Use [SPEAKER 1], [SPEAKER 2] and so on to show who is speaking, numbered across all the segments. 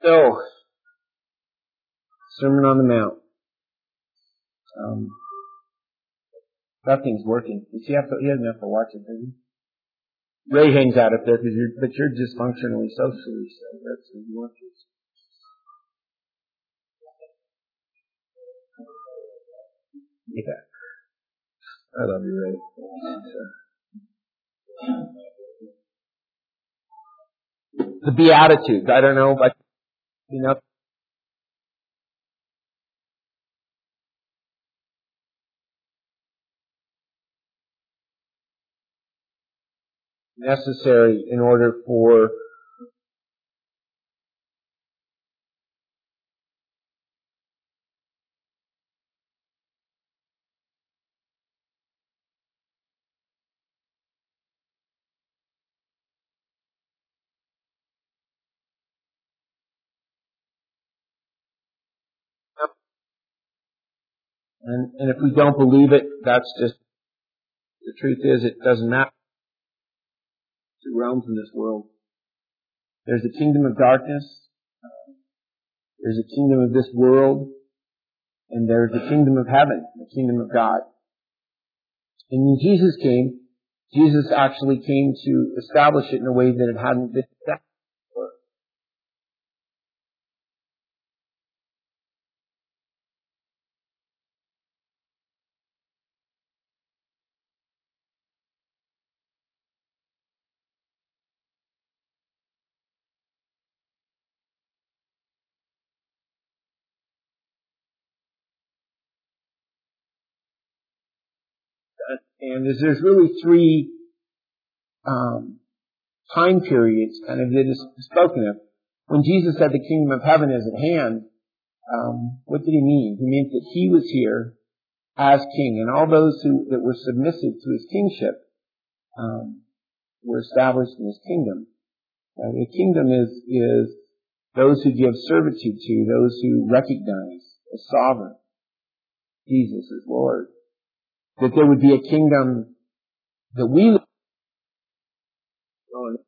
[SPEAKER 1] So, Sermon on the Mount. Nothing's working. He doesn't have to watch it, does he? Ray hangs out up there but you're dysfunctionally socially, so that's what he watches. Yeah. I love you, Ray. The Beatitudes. I don't know, but necessary in order for and if we don't believe it, that's just the truth is it doesn't matter. Two realms in this world. There's a kingdom of darkness, there's a kingdom of this world, and there's the kingdom of heaven, the kingdom of God. And when Jesus came, Jesus actually came to establish it in a way that it hadn't been established before. And there's really three time periods kind of that is spoken of. When Jesus said the kingdom of heaven is at hand, what did he mean? He meant that he was here as king, and all those that were submissive to his kingship were established in his kingdom. The kingdom is those who give servitude to, those who recognize as sovereign Jesus as Lord. That there would be a kingdom that we live in.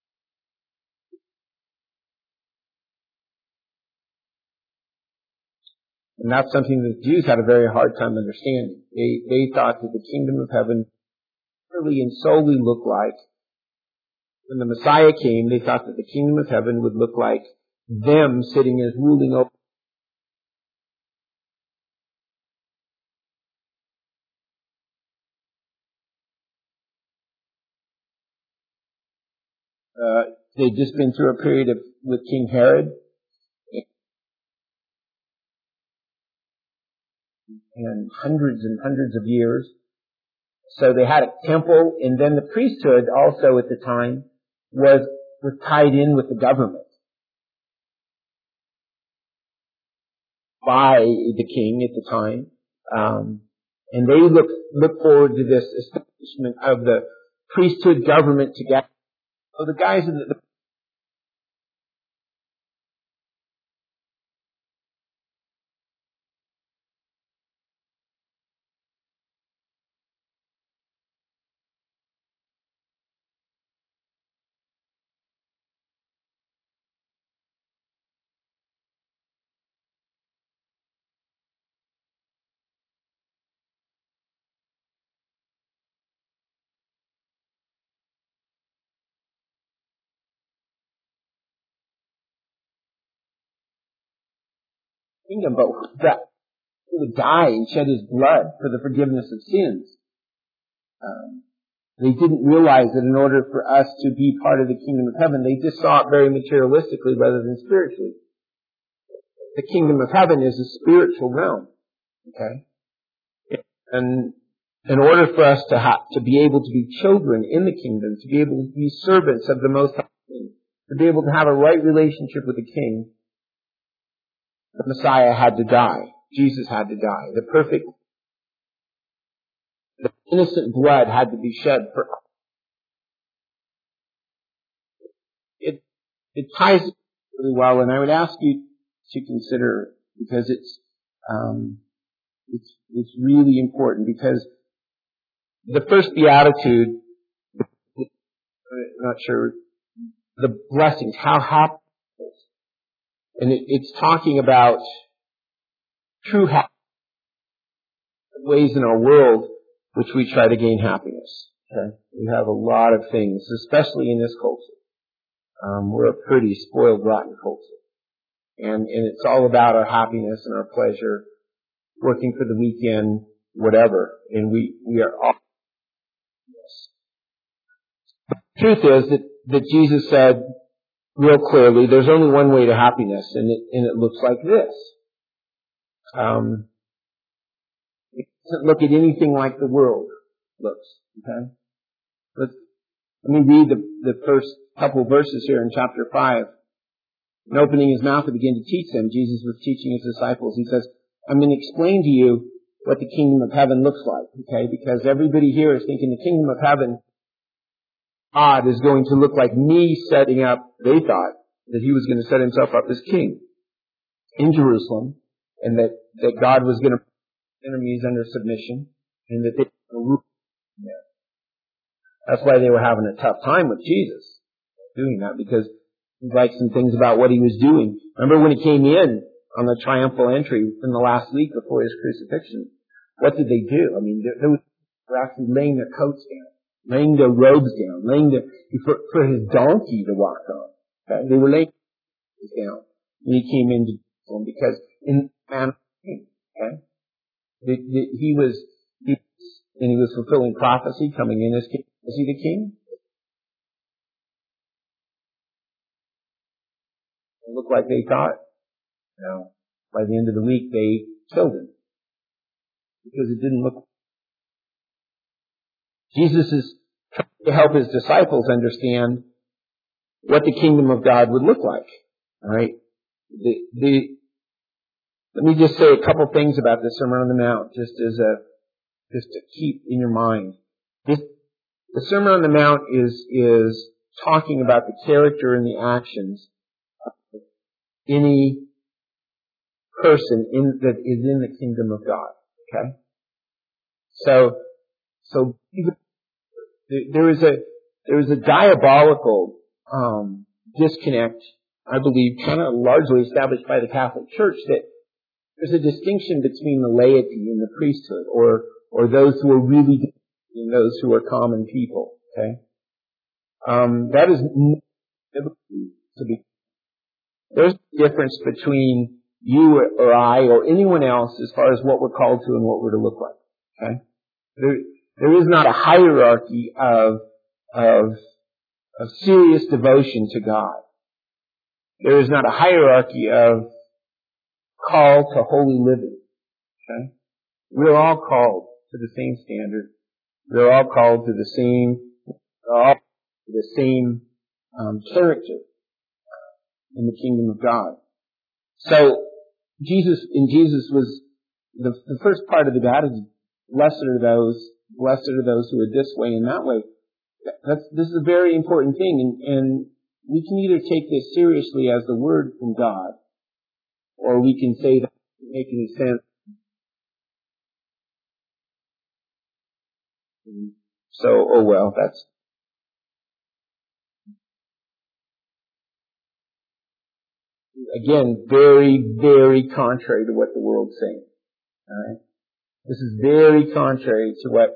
[SPEAKER 1] And that's something that the Jews had a very hard time understanding. They thought that the kingdom of heaven really and solely looked like, when the Messiah came, they thought that the kingdom of heaven would look like them sitting as ruling over. They'd just been through a period with King Herod, and hundreds of years. So they had a temple, and then the priesthood also at the time was tied in with the government by the king at the time. And they look forward to this establishment of the priesthood government together. So the guys in the kingdom, but that he would die and shed his blood for the forgiveness of sins. They didn't realize that in order for us to be part of the kingdom of heaven, they just saw it very materialistically rather than spiritually. The kingdom of heaven is a spiritual realm. Okay? And in order for us to be able to be children in the kingdom, to be able to be servants of the Most High King, to be able to have a right relationship with the King, the Messiah had to die. Jesus had to die. The innocent blood had to be shed for us. It ties really well, and I would ask you to consider, because it's really important, because the first beatitude, I'm not sure, the blessings, how happy And it's talking about true happiness, ways in our world which we try to gain happiness. Okay? We have a lot of things, especially in this culture. We're a pretty spoiled, rotten culture. And it's all about our happiness and our pleasure, working for the weekend, whatever. And we are all. The truth is that Jesus said real clearly, there's only one way to happiness, and it looks like this. It doesn't look at anything like the world looks. Okay? Let me read the first couple of verses here in chapter 5. And opening his mouth to begin to teach them, Jesus was teaching his disciples. He says, I'm going to explain to you what the kingdom of heaven looks like, okay? Because everybody here is thinking the kingdom of heaven, God is going to look like me setting up, they thought that he was going to set himself up as king in Jerusalem, and that God was going to put enemies under submission, and that they were going to rule there. That's why they were having a tough time with Jesus doing that, because he liked some things about what he was doing. Remember when he came in on the triumphal entry in the last week before his crucifixion? What did they do? I mean, they were actually laying their coats down, laying their robes down, for his donkey to walk on. Okay? They were laying down when he came into Jerusalem, because in the man of the king, okay? He was fulfilling prophecy, coming in as king. Was he the king? It looked like they thought. No. By the end of the week, they killed him. Because it didn't look. Jesus is trying to help his disciples understand what the kingdom of God would look like. Alright? Let me just say a couple things about the Sermon on the Mount, just to keep in your mind. The Sermon on the Mount is talking about the character and the actions of any person that is in the kingdom of God. Okay? So there is a diabolical disconnect, I believe, kind of largely established by the Catholic Church, that there's a distinction between the laity and the priesthood, or those who are really and those who are common people. Okay, that is biblically to be. There's a difference between you or I or anyone else as far as what we're called to and what we're to look like. Okay, there is not a hierarchy of serious devotion to God. There is not a hierarchy of call to holy living. Okay, we're all called to the same standard. We're all called to the same character in the kingdom of God. So Jesus was the first part of the Beatitudes. Blessed are those who are this way and that way. This is a very important thing, and we can either take this seriously as the word from God, or we can say that it doesn't make any sense. So, oh well, that's again very, very contrary to what the world's saying. Alright? This is very contrary to what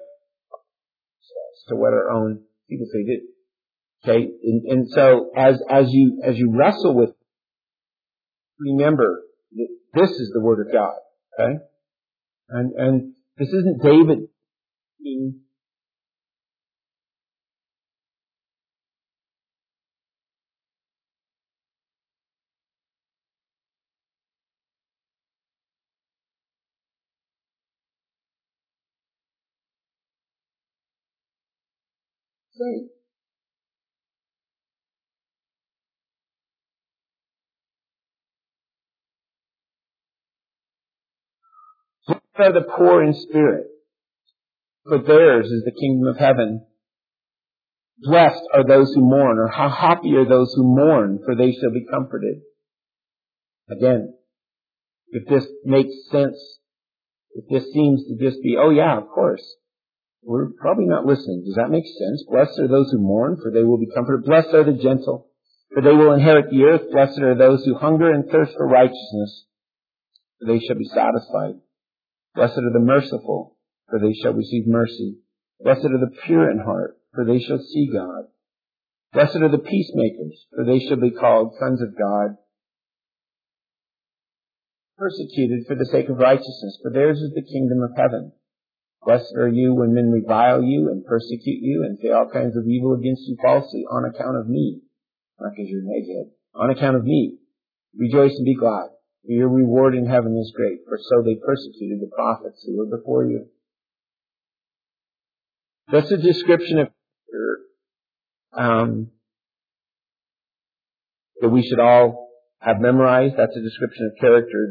[SPEAKER 1] our own people say do. Okay? And so as you wrestle with, remember that this is the Word of God. Okay? And this isn't David being saved. Blessed are the poor in spirit, for theirs is the kingdom of heaven. Blessed are those who mourn, or how happy are those who mourn, for they shall be comforted. Again, if this makes sense, if this seems to just be, oh yeah, of course, we're probably not listening. Does that make sense? Blessed are those who mourn, for they will be comforted. Blessed are the gentle. for they will inherit the earth. Blessed are those who hunger and thirst for righteousness, for they shall be satisfied. Blessed are the merciful, for they shall receive mercy. Blessed are the pure in heart, for they shall see God. Blessed are the peacemakers, for they shall be called sons of God. Persecuted for the sake of righteousness, for theirs is the kingdom of heaven. Blessed are you when men revile you and persecute you and say all kinds of evil against you falsely on account of me. Not because you're an egghead. On account of me. Rejoice and be glad, for your reward in heaven is great, for so they persecuted the prophets who were before you. That's a description of that we should all have memorized. That's a description of character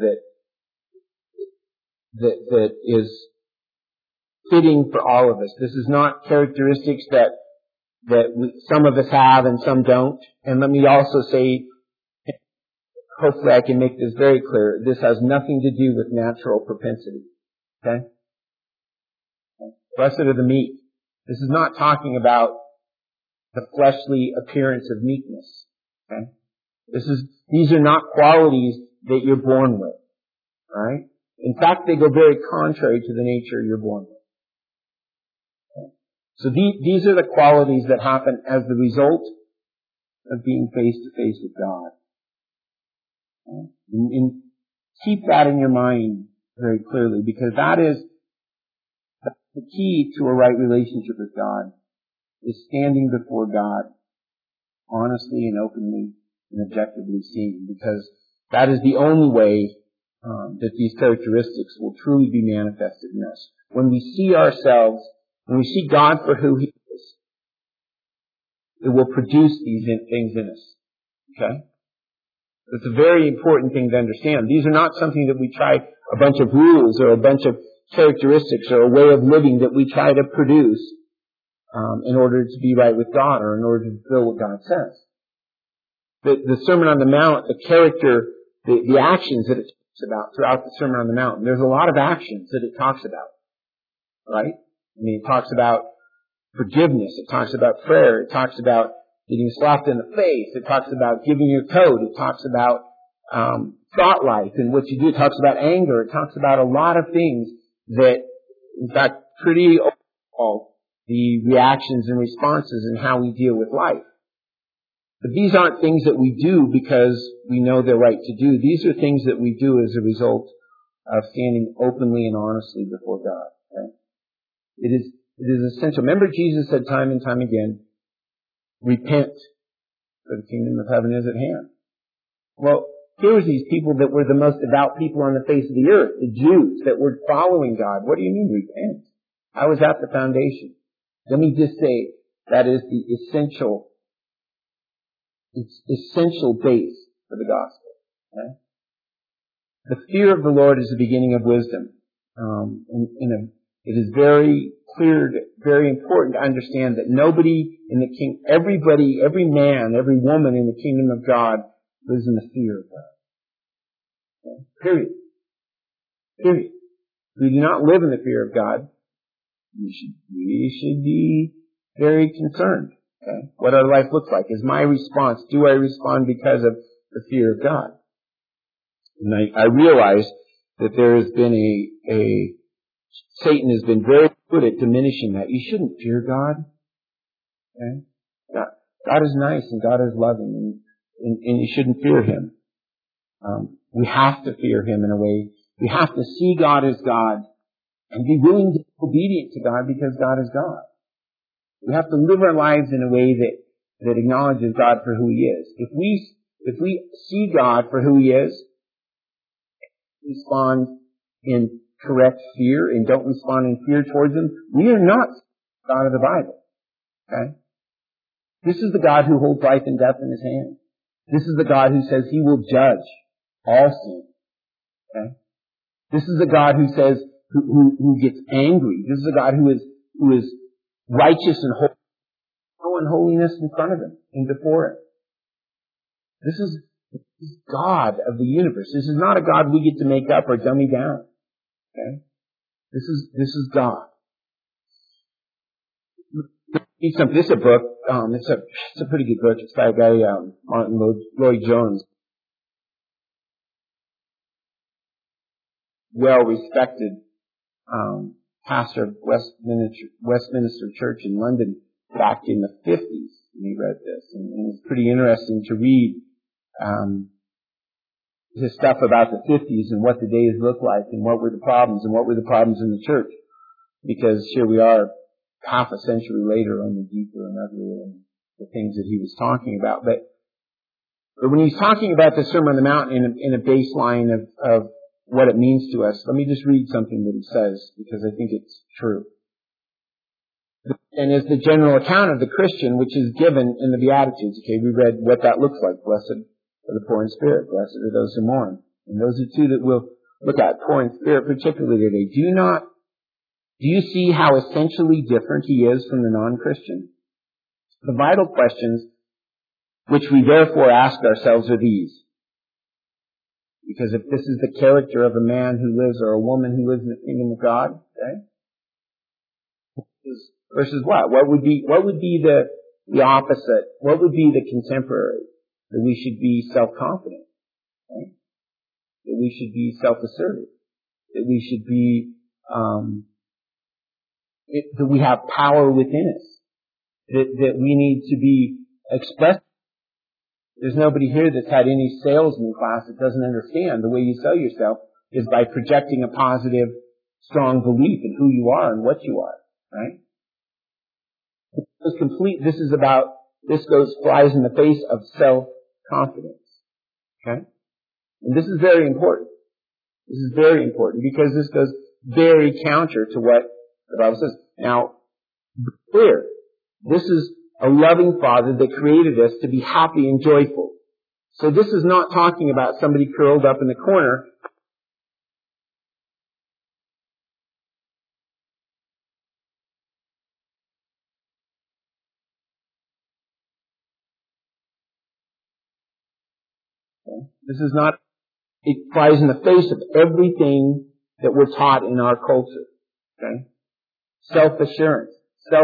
[SPEAKER 1] that is fitting for all of us. This is not characteristics that some of us have and some don't. And let me also say, hopefully I can make this very clear, this has nothing to do with natural propensity. Okay? Blessed are the meek. This is not talking about the fleshly appearance of meekness. Okay? These are not qualities that you're born with. Right? In fact, they go very contrary to the nature you're born with. Okay? So these are the qualities that happen as the result of being face to face with God. Okay? And keep that in your mind very clearly, because that is the key to a right relationship with God, is standing before God honestly and openly and objectively seen, because that is the only way that these characteristics will truly be manifested in us. When we see ourselves, when we see God for who He is, it will produce these things in us. Okay? It's a very important thing to understand. These are not something that we try a bunch of rules or a bunch of characteristics or a way of living that we try to produce in order to be right with God or in order to fulfill what God says. The Sermon on the Mount, the character, the actions that it talks about throughout the Sermon on the Mount, there's a lot of actions that it talks about. Right? I mean, it talks about forgiveness. It talks about prayer. It talks about getting slapped in the face. It talks about giving your coat. It talks about thought life and what you do. It talks about anger. It talks about a lot of things that, in fact, pretty overall, the reactions and responses and how we deal with life. But these aren't things that we do because we know they're right to do. These are things that we do as a result of standing openly and honestly before God. Okay? It is essential. Remember, Jesus said time and time again, repent, for the kingdom of heaven is at hand. Well, here was these people that were the most devout people on the face of the earth, the Jews that were following God. What do you mean repent? How is that the foundation? Let me just say that is the essential base for the gospel. Okay? The fear of the Lord is the beginning of wisdom. It is very clear, very important to understand that nobody in the king, everybody, every man, every woman in the kingdom of God lives in the fear of God. Okay? Period. We do not live in the fear of God. We should be very concerned. Okay? What our life looks like. Is my response, do I respond because of the fear of God? And I realize that there has been Satan has been very good at diminishing that. You shouldn't fear God. Okay? God is nice and God is loving and you shouldn't fear Him. We have to fear Him in a way. We have to see God as God and be willing to be obedient to God because God is God. We have to live our lives in a way that acknowledges God for who He is. If we see God for who He is, respond in correct fear and don't respond in fear towards Him, we are not God of the Bible. Okay? This is the God who holds life and death in His hand. This is the God who says He will judge all sin. Okay? This is the God who says, who gets angry. This is a God who is righteous and holy. No unholiness in front of Him and before Him. This is God of the universe. This is not a God we get to make up or dummy down. Okay? This is God. This is a book it's a pretty good book. It's by a guy, Martin Lloyd-Jones. Well-respected, pastor of Westminster Church in London back in the 50s. And he read this. And it's pretty interesting to read, his stuff about the 50s and what the days looked like and what were the problems and what were the problems in the church. Because here we are half a century later, only deeper and uglier in the things that he was talking about. But when he's talking about the Sermon on the Mount in a baseline of what it means to us, let me just read something that he says, because I think it's true. And is the general account of the Christian, which is given in the Beatitudes. Okay, we read what that looks like. Blessed are the poor in spirit. Blessed are those who mourn. And those are two that we'll look at, poor in spirit particularly today. Do you see how essentially different he is from the non-Christian? The vital questions which we therefore ask ourselves are these. Because if this is the character of a man who lives or a woman who lives in the kingdom of God, okay? Versus what? What would be the opposite? What would be the contemporary? That we should be self-confident, right? That we should be self-assertive. That we should be, that we have power within us. That we need to be expressed. There's nobody here that's had any salesman class that doesn't understand the way you sell yourself is by projecting a positive, strong belief in who you are and what you are, right? This flies in the face of self-confidence. Okay? And this is very important. This is very important because this goes very counter to what the Bible says. Now, be clear. This is a loving Father that created us to be happy and joyful. So this is not talking about somebody curled up in the corner. Okay? This is not, it flies in the face of everything that we're taught in our culture. Okay? Self-assurance.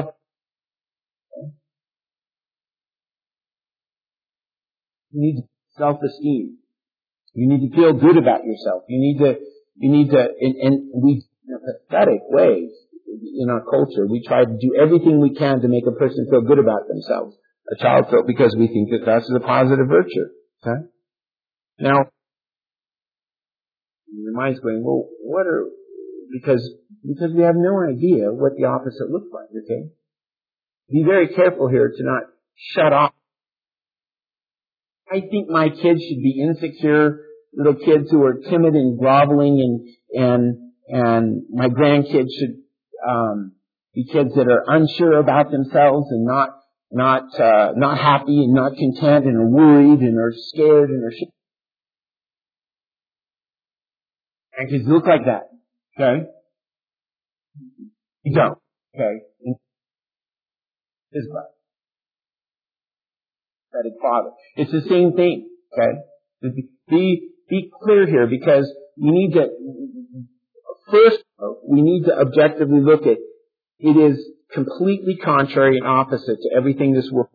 [SPEAKER 1] You need self-esteem. You need to feel good about yourself. You need to, and we, in a pathetic way, in our culture, we try to do everything we can to make a person feel good about themselves. A child feel because we think that that's a positive virtue. Okay? Now, your mind's going, well, because we have no idea what the opposite looks like, okay? Be very careful here to not shut off. I think my kids should be insecure little kids who are timid and groveling and my grandkids should, be kids that are unsure about themselves and not happy and not content and are worried and are scared and are and kids look like that. Okay? You don't. Okay? His brother. Father. It's the same thing. Okay? Be clear here because we need to objectively look at it is completely contrary and opposite to everything this world.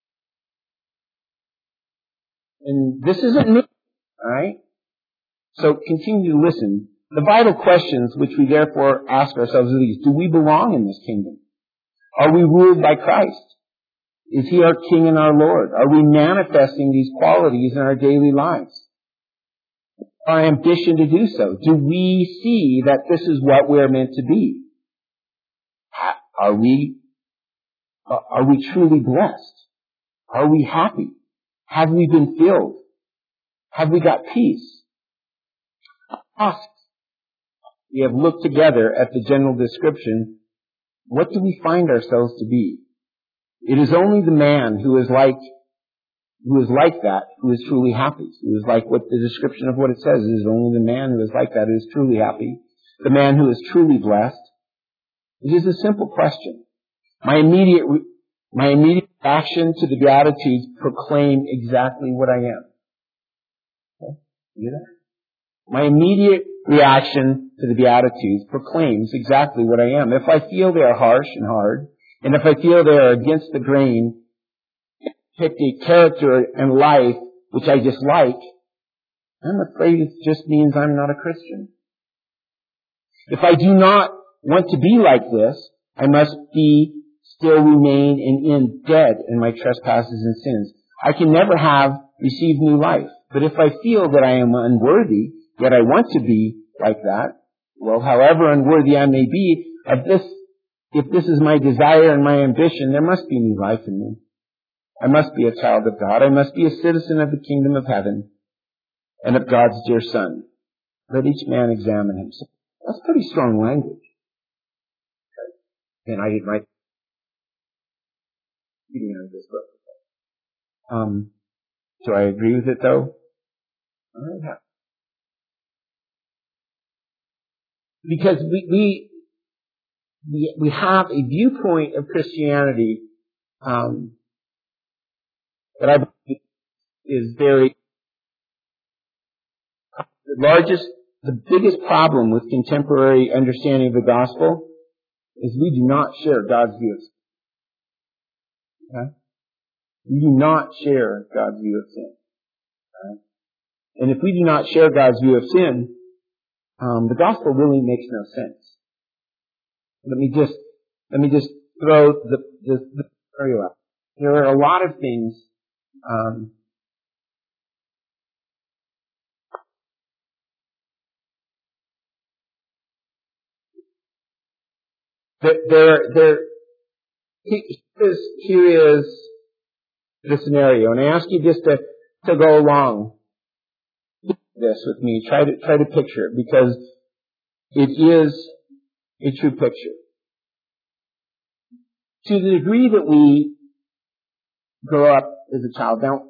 [SPEAKER 1] And this isn't new. Alright? So continue to listen. The vital questions which we therefore ask ourselves are these. Do we belong in this kingdom? Are we ruled by Christ? Is He our King and our Lord? Are we manifesting these qualities in our daily lives? Our ambition to do so. Do we see that this is what we're meant to be? Are we truly blessed? Are we happy? Have we been filled? Have we got peace? We have looked together at the general description. What do we find ourselves to be? It is only the man who is like that, who is truly happy. Who is like what the description of what it says. It is only the man who is like that who is truly happy. The man who is truly blessed. It is a simple question. My immediate reaction to the Beatitudes proclaim exactly what I am. Okay? You hear that? My immediate reaction to the Beatitudes proclaims exactly what I am. If I feel they are harsh and hard, and if I feel they are against the grain, picked a character in life which I dislike, I'm afraid it just means I'm not a Christian. If I do not want to be like this, I must still remain in dead in my trespasses and sins. I can never have received new life. But if I feel that I am unworthy, yet I want to be like that, well, however unworthy I may be, if this is my desire and my ambition, there must be new life in me. I must be a child of God. I must be a citizen of the kingdom of heaven and of God's dear Son. Let each man examine himself. That's pretty strong language. And I did my reading out of this book. Do I agree with it though? Because we have a viewpoint of Christianity that I believe is the biggest problem with contemporary understanding of the gospel is we do not share God's views. Okay? We do not share God's view of sin. Okay? And if we do not share God's view of sin, the gospel really makes no sense. Let me just throw the scenario out. There are a lot of things here is the scenario, and I ask you just to go along this with me. Try to picture it, because it is a true picture. To the degree that we grow up as a child, don't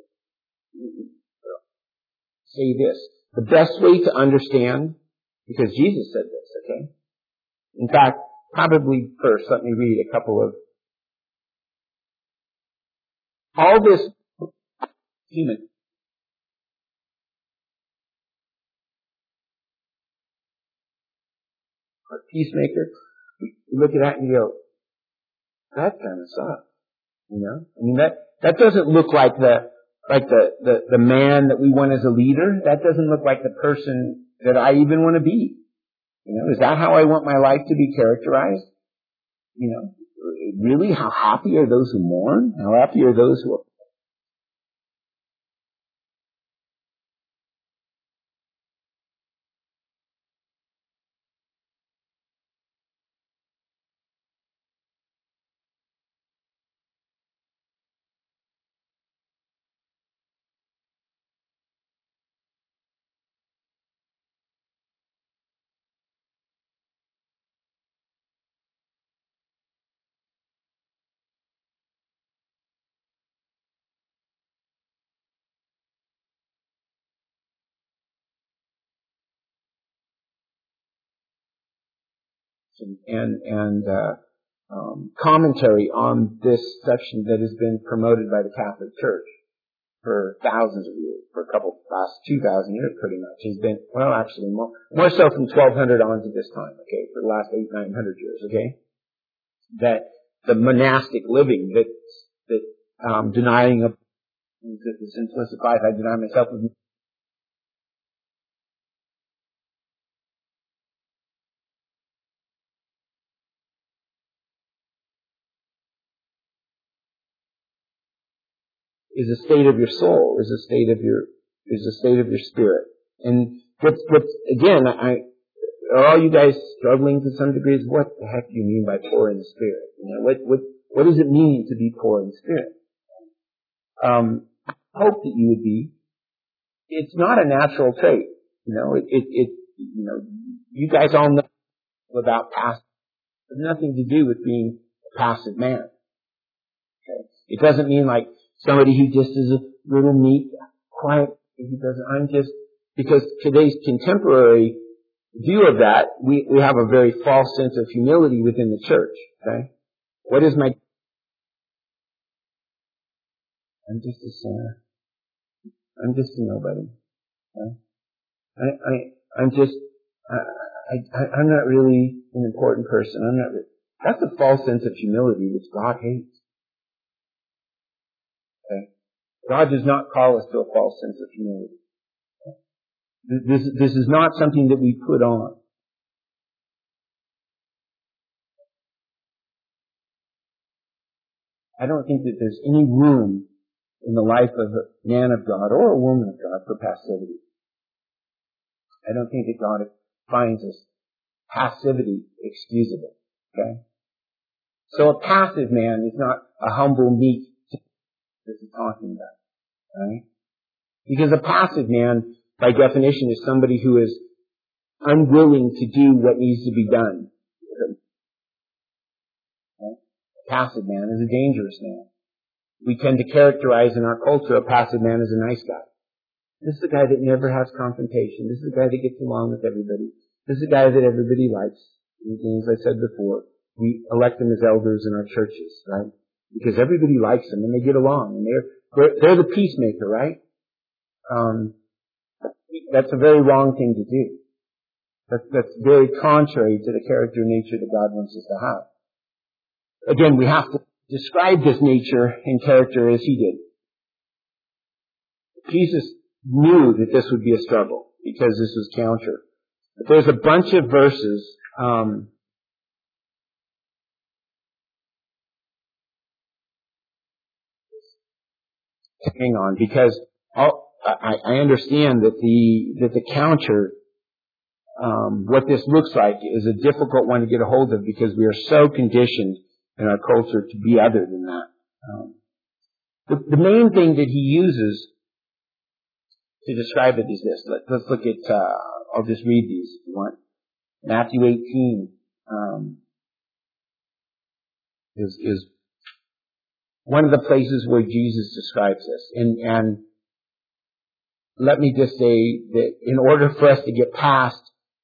[SPEAKER 1] say this. The best way to understand, because Jesus said this, okay? In fact, probably first, let me read a couple of all this human. A peacemaker, you look at that and you go, that kind of sucks. You know? I mean, that doesn't look like the man that we want as a leader. That doesn't look like the person that I even want to be. You know, is that how I want my life to be characterized? You know, really, how happy are those who mourn? How happy are those who are... and commentary on this section that has been promoted by the Catholic Church for thousands of years, for last 2,000 years pretty much, has been, well, actually more so from 1200 on to this time, okay, for the last 800-900 years, okay, that the monastic living, that denying of the simplistic life, I deny myself with is a state of your soul, is a state of your spirit. And what's again, are all you guys struggling to some degree? Is what the heck do you mean by poor in the spirit? You know, what does it mean to be poor in the spirit? I hope that you would be. It's not a natural trait. You know, you know, you guys all know about passive. It has nothing to do with being a passive man. Okay? It doesn't mean like somebody who just is a little meek, quiet. He doesn't. Because today's contemporary view of that, we have a very false sense of humility within the church. Okay? What is my... I'm just a sinner. I'm just a nobody. Okay? I'm not really an important person. That's a false sense of humility which God hates. God does not call us to a false sense of humility. This is not something that we put on. I don't think that there's any room in the life of a man of God or a woman of God for passivity. I don't think that God finds us passivity excusable. Okay? So a passive man is not a humble, meek, this is talking about. Right? Because a passive man, by definition, is somebody who is unwilling to do what needs to be done. Okay? A passive man is a dangerous man. We tend to characterize in our culture a passive man as a nice guy. This is the guy that never has confrontation. This is the guy that gets along with everybody. This is the guy that everybody likes. And as I said before, we elect them as elders in our churches, right? Because everybody likes them and they get along and they're the peacemaker, right? That's a very wrong thing to do. That's very contrary to the character and nature that God wants us to have. Again, we have to describe this nature and character as He did. Jesus knew that this would be a struggle because this was counter. But there's a bunch of verses hang on, because I understand that the counter, what this looks like is a difficult one to get a hold of because we are so conditioned in our culture to be other than that. The main thing that He uses to describe it is this. Let's look at, I'll just read these if you want. Matthew 18 is one of the places where Jesus describes this. And let me just say that in order for us to get past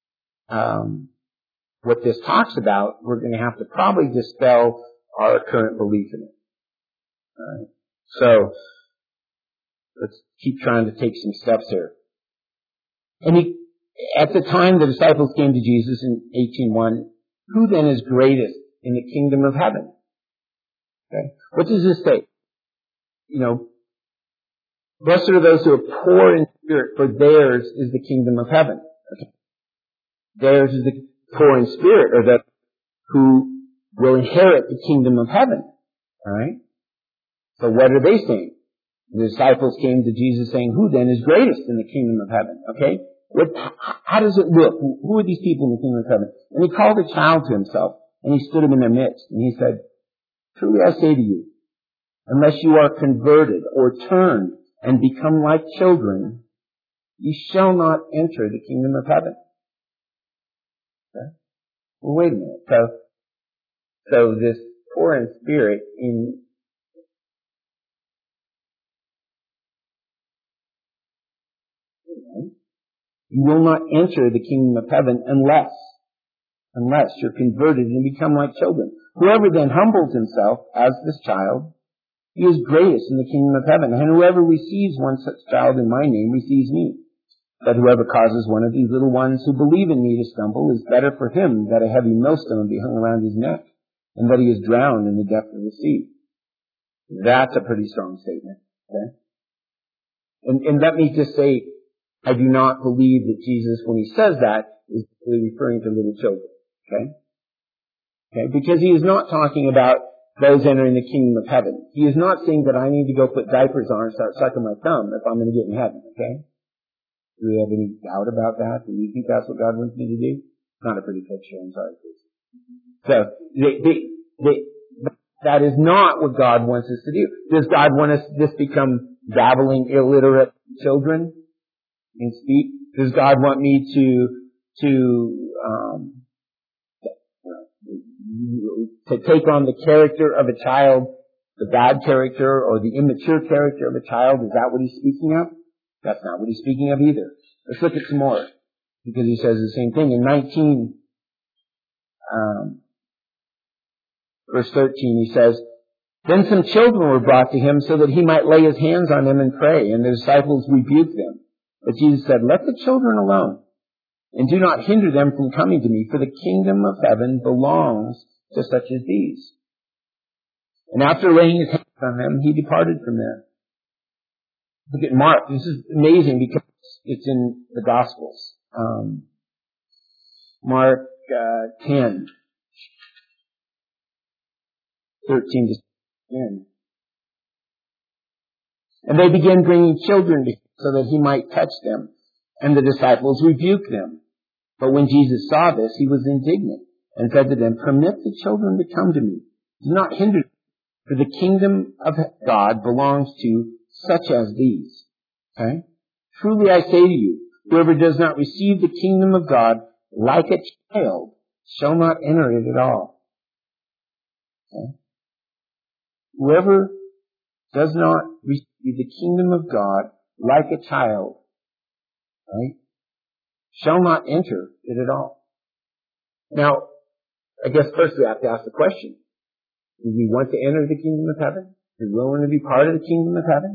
[SPEAKER 1] what this talks about, we're going to have to probably dispel our current belief in it. All right. So let's keep trying to take some steps here. And at the time the disciples came to Jesus in 18:1, who then is greatest in the kingdom of heaven? Okay. What does this say? Blessed are those who are poor in spirit, for theirs is the kingdom of heaven. Okay. Theirs is the poor in spirit, or the who will inherit the kingdom of heaven. All right. So what are they saying? The disciples came to Jesus saying, who then is greatest in the kingdom of heaven? Okay? How does it look? Who are these people in the kingdom of heaven? And He called a child to Himself, and He stood him in their midst, and He said, truly I say to you, unless you are converted or turned and become like children, you shall not enter the kingdom of heaven. Okay? Well, wait a minute. So this poor in spirit you will not enter the kingdom of heaven unless you're converted and become like children. Whoever then humbles himself as this child, he is greatest in the kingdom of heaven. And whoever receives one such child in my name receives me. But whoever causes one of these little ones who believe in me to stumble is better for him that a heavy millstone be hung around his neck and that he is drowned in the depth of the sea. That's a pretty strong statement. Okay? And let me just say, I do not believe that Jesus, when He says that, is referring to little children. Okay? Because He is not talking about those entering the kingdom of heaven. He is not saying that I need to go put diapers on and start sucking my thumb if I'm going to get in heaven. Okay? Do we have any doubt about that? Do you think that's what God wants me to do? Not a pretty picture. I'm sorry. So, that is not what God wants us to do. Does God want us to just become babbling, illiterate children and speak? Does God want me to take on the character of a child, the bad character or the immature character of a child? Is that what He's speaking of? That's not what He's speaking of either. Let's look at some more, because He says the same thing. In 19, verse 13, He says, then some children were brought to Him so that He might lay His hands on them and pray, and the disciples rebuked them. But Jesus said, let the children alone, and do not hinder them from coming to me, for the kingdom of heaven belongs to such as these. And after laying His hands on them, He departed from there. Look at Mark. This is amazing because it's in the Gospels. Mark 10, 13 to 10. And they began bringing children to him so that he might touch them. And the disciples rebuked them. But when Jesus saw this, he was indignant and said to them, "Permit the children to come to me. Do not hinder them, for the kingdom of God belongs to such as these." Okay? "Truly I say to you, whoever does not receive the kingdom of God like a child shall not enter it at all." Okay? Whoever does not receive the kingdom of God like a child, right, shall not enter it at all. Now, I guess first we have to ask the question, do we want to enter the kingdom of heaven? Do we want to be part of the kingdom of heaven?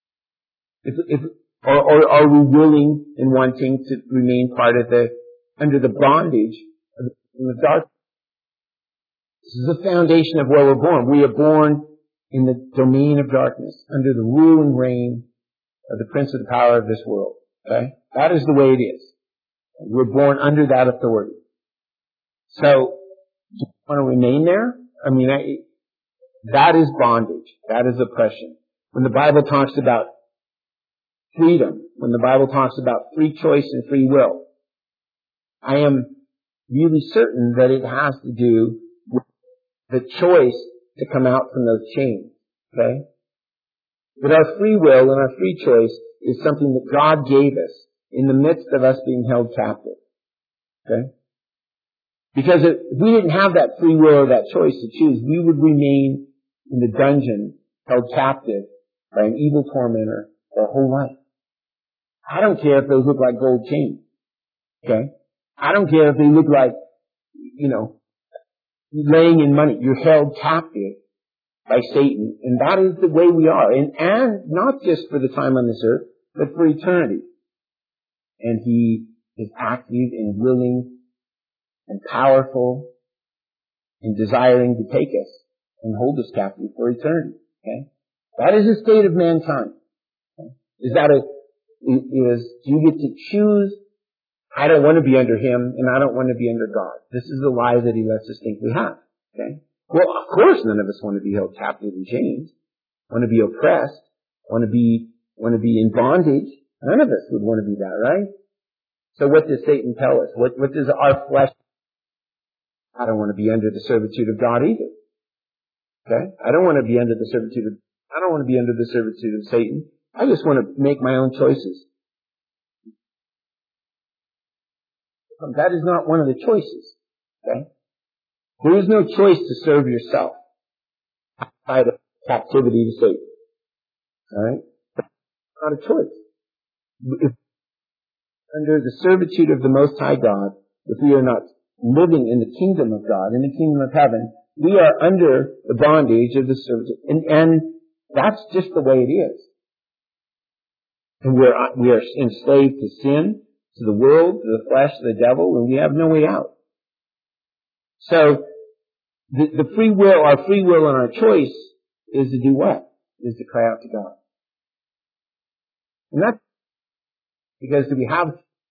[SPEAKER 1] Or are we willing and wanting to remain part of under the bondage of the kingdom of darkness? This is the foundation of where we're born. We are born in the domain of darkness, under the rule and reign of the prince of the power of this world. Okay? That is the way it is. We're born under that authority. So, do you want to remain there? I mean, that is bondage. That is oppression. When the Bible talks about freedom, when the Bible talks about free choice and free will, I am really certain that it has to do with the choice to come out from those chains. Okay? But our free will and our free choice is something that God gave us in the midst of us being held captive. Okay? Because if we didn't have that free will or that choice to choose, we would remain in the dungeon, held captive by an evil tormentor our whole life. I don't care if those look like gold chains. Okay? I don't care if they look like, laying in money. You're held captive by Satan, and that is the way we are. And not just for the time on this earth, but for eternity. And he is active and willing and powerful and desiring to take us and hold us captive for eternity. Okay? That is the state of mankind. Okay? Do you get to choose? I don't want to be under him, and I don't want to be under God. This is the lie that he lets us think we have. Okay? Well, of course none of us want to be held captive in chains, want to be oppressed, want to be in bondage. None of us would want to be that, right? So what does Satan tell us? What does our flesh? I don't want to be under the servitude of God either. Okay? I don't want to be under the servitude of Satan. I just want to make my own choices. That is not one of the choices. Okay? There is no choice to serve yourself outside of captivity to Satan. Alright? Not a choice. If under the servitude of the Most High God, if we are not living in the kingdom of God, in the kingdom of heaven, we are under the bondage of the servitude. And that's just the way it is. And we are enslaved to sin, to the world, to the flesh, to the devil, and we have no way out. So, the free will, our free will and our choice is to do what? Is to cry out to God. And that's because we have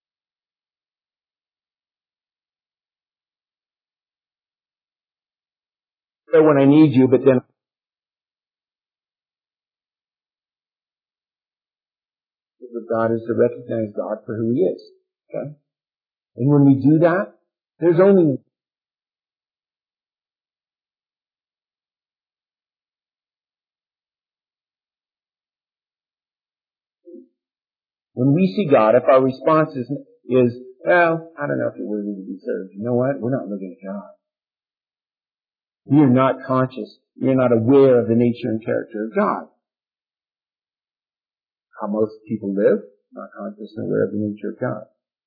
[SPEAKER 1] when I need you, but then God is to recognize God for who he is. Okay? And when we do that, there's only when we see God, if our response is, well, I don't know if you're worthy to be served. You know what? We're not looking at God. We are not conscious. We are not aware of the nature and character of God. How most people live, not conscious and aware of the nature of God.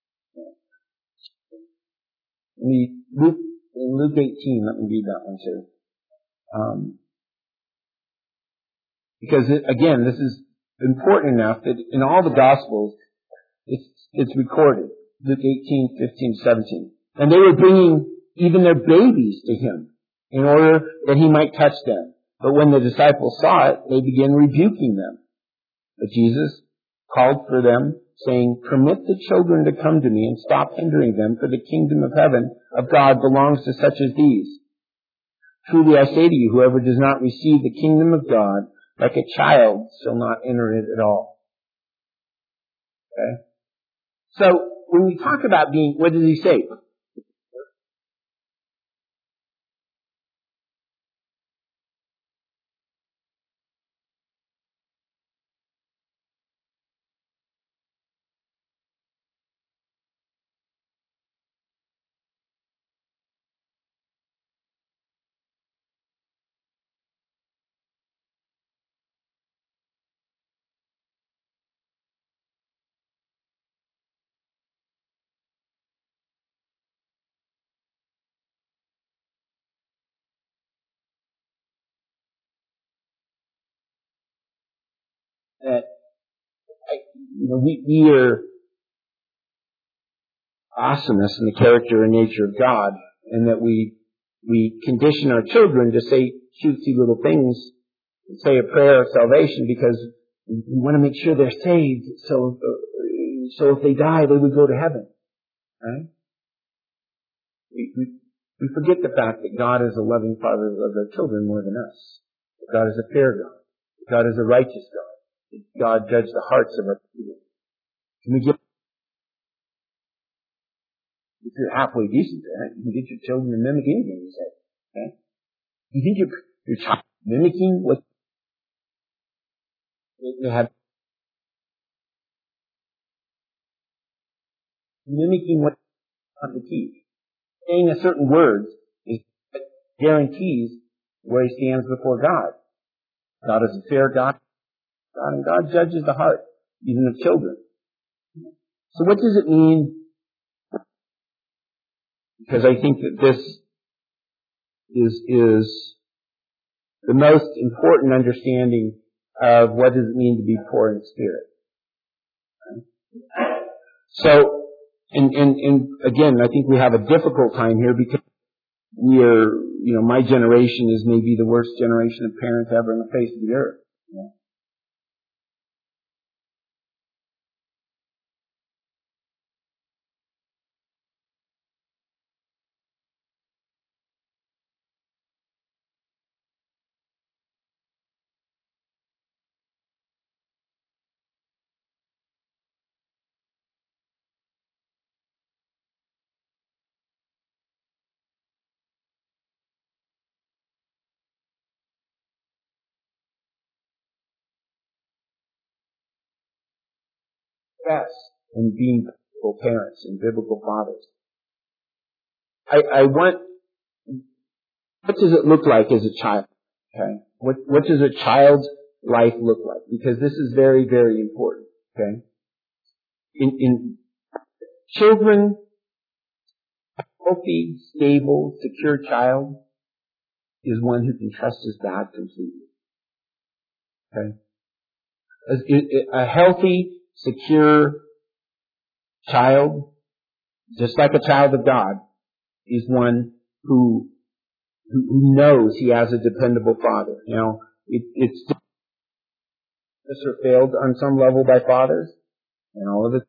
[SPEAKER 1] In Luke 18, let me read that one too. Because again, this is important enough that in all the Gospels, it's recorded. Luke 18, 15, 17. And they were bringing even their babies to him in order that he might touch them. But when the disciples saw it, they began rebuking them. But Jesus called for them, saying, "Permit the children to come to me and stop hindering them, for the kingdom of heaven of God belongs to such as these. Truly I say to you, whoever does not receive the kingdom of God like a child shall not enter it at all." Okay? So, when we talk about being, what does he say? That we are awesomeness in the character and nature of God, and that we condition our children to say cutesy little things, and say a prayer of salvation because we want to make sure they're saved. So if they die, they would go to heaven. Right? We forget the fact that God is a loving Father who loves our children more than us. That God is a fair God. That God is a righteous God. That God judges the hearts of our people. Can we get, if you're halfway decent, right, you can get your children to mimic anything you say. Okay? You think your child mimicking what they have, mimicking what on the teeth. Saying a certain words is guarantees where he stands before God. God is a fair God, and God judges the heart, even of children. So what does it mean? Because I think that this is the most important understanding of what does it mean to be poor in spirit. So, and again, I think we have a difficult time here because we are, my generation is maybe the worst generation of parents ever on the face of the earth. Yes, in being biblical parents and biblical fathers. I want, what does it look like as a child? Okay? What does a child's life look like? Because this is very, very important. Okay? In children, a healthy, stable, secure child is one who can trust his dad completely. Okay? A healthy, secure child, just like a child of God, is one who knows he has a dependable father. Now, it's failed on some level by fathers, and all of it.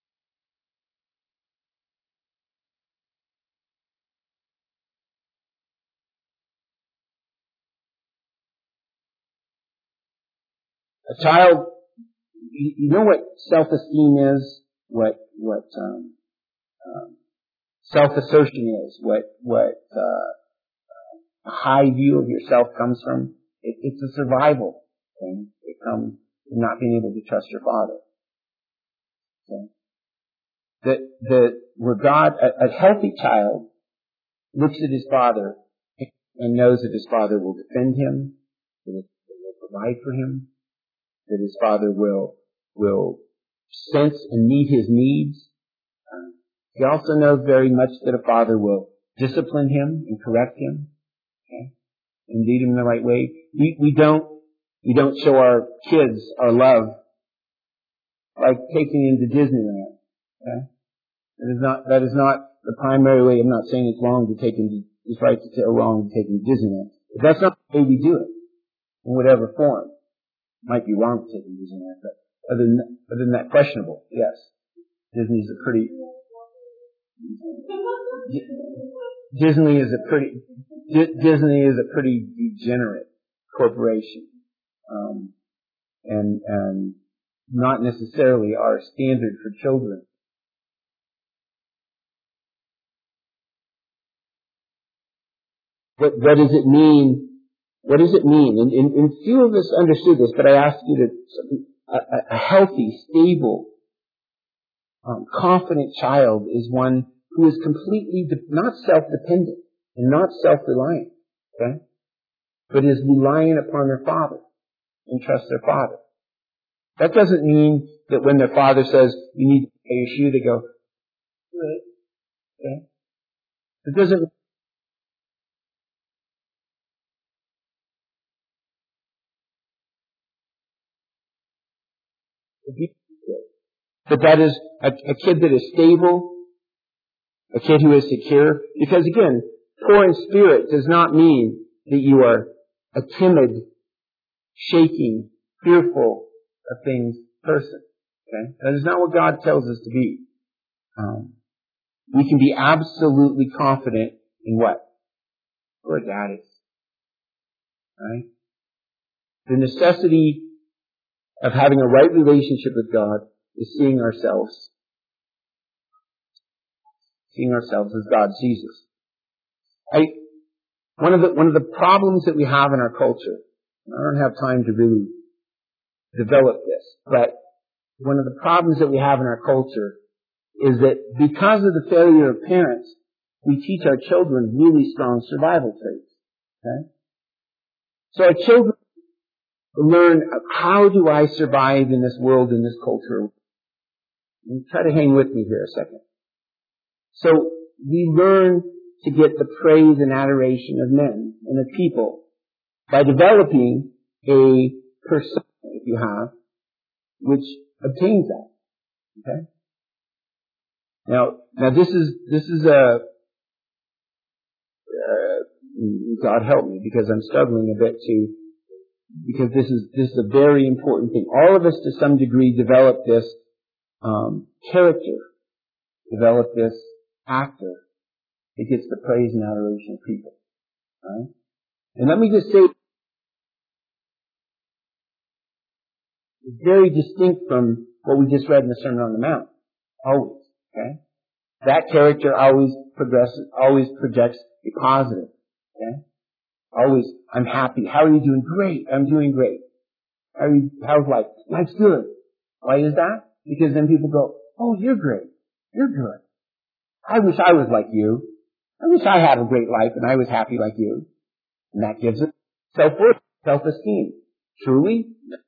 [SPEAKER 1] A child, you know what self-esteem is, what self-assertion is, what a high view of yourself comes from. It's a survival thing. It comes from not being able to trust your father. Okay? Where God, a healthy child looks at his father and knows that his father will defend him, that he will provide for him, that his father will sense and meet his needs. He also knows very much that a father will discipline him and correct him, okay, and lead him in the right way. We don't show our kids our love like taking them to Disneyland. Okay? That is not the primary way. I'm not saying it's wrong to take him to, it's right to or wrong to take him to Disneyland. But that's not the way we do it in whatever form. It might be wrong to take him to Disneyland, Other than that, questionable. Yes. Disney is a pretty degenerate corporation. And not necessarily our standard for children. What does it mean? What does it mean? And few of us understood this, but I asked you to, a healthy, stable, confident child is one who is completely, not self-dependent and not self-reliant, okay? But is reliant upon their father and trust their father. That doesn't mean that when their father says, you need to pay your shoe, they go, good, okay? It doesn't. But that is a kid that is stable, a kid who is secure. Because again, poor in spirit does not mean that you are a timid, shaking, fearful of things person. Okay? That is not what God tells us to be. We can be absolutely confident in what? Who our dad is. Right? The necessity of having a right relationship with God is seeing ourselves as God sees us. One of the problems that we have in our culture, I don't have time to really develop this, but one of the problems that we have in our culture is that because of the failure of parents, we teach our children really strong survival traits. Okay? So our children learn, how do I survive in this world, in this culture? And try to hang with me here a second. So we learn to get the praise and adoration of men and of people by developing a persona, if you have, which obtains that. Okay? Now this is a God help me, because I'm struggling a bit because this is a very important thing. All of us to some degree develop this character, develop this actor that gets the praise and adoration of people. Right? And let me just say, it's very distinct from what we just read in the Sermon on the Mount. Always. Okay? That character always projects a positive. Okay? Always, I'm happy. How are you doing? Great. I'm doing great. How's life? Life's good. Why is that? Because then people go, oh, you're great. You're good. I wish I was like you. I wish I had a great life and I was happy like you. And that gives it self-worth, self-esteem. Truly,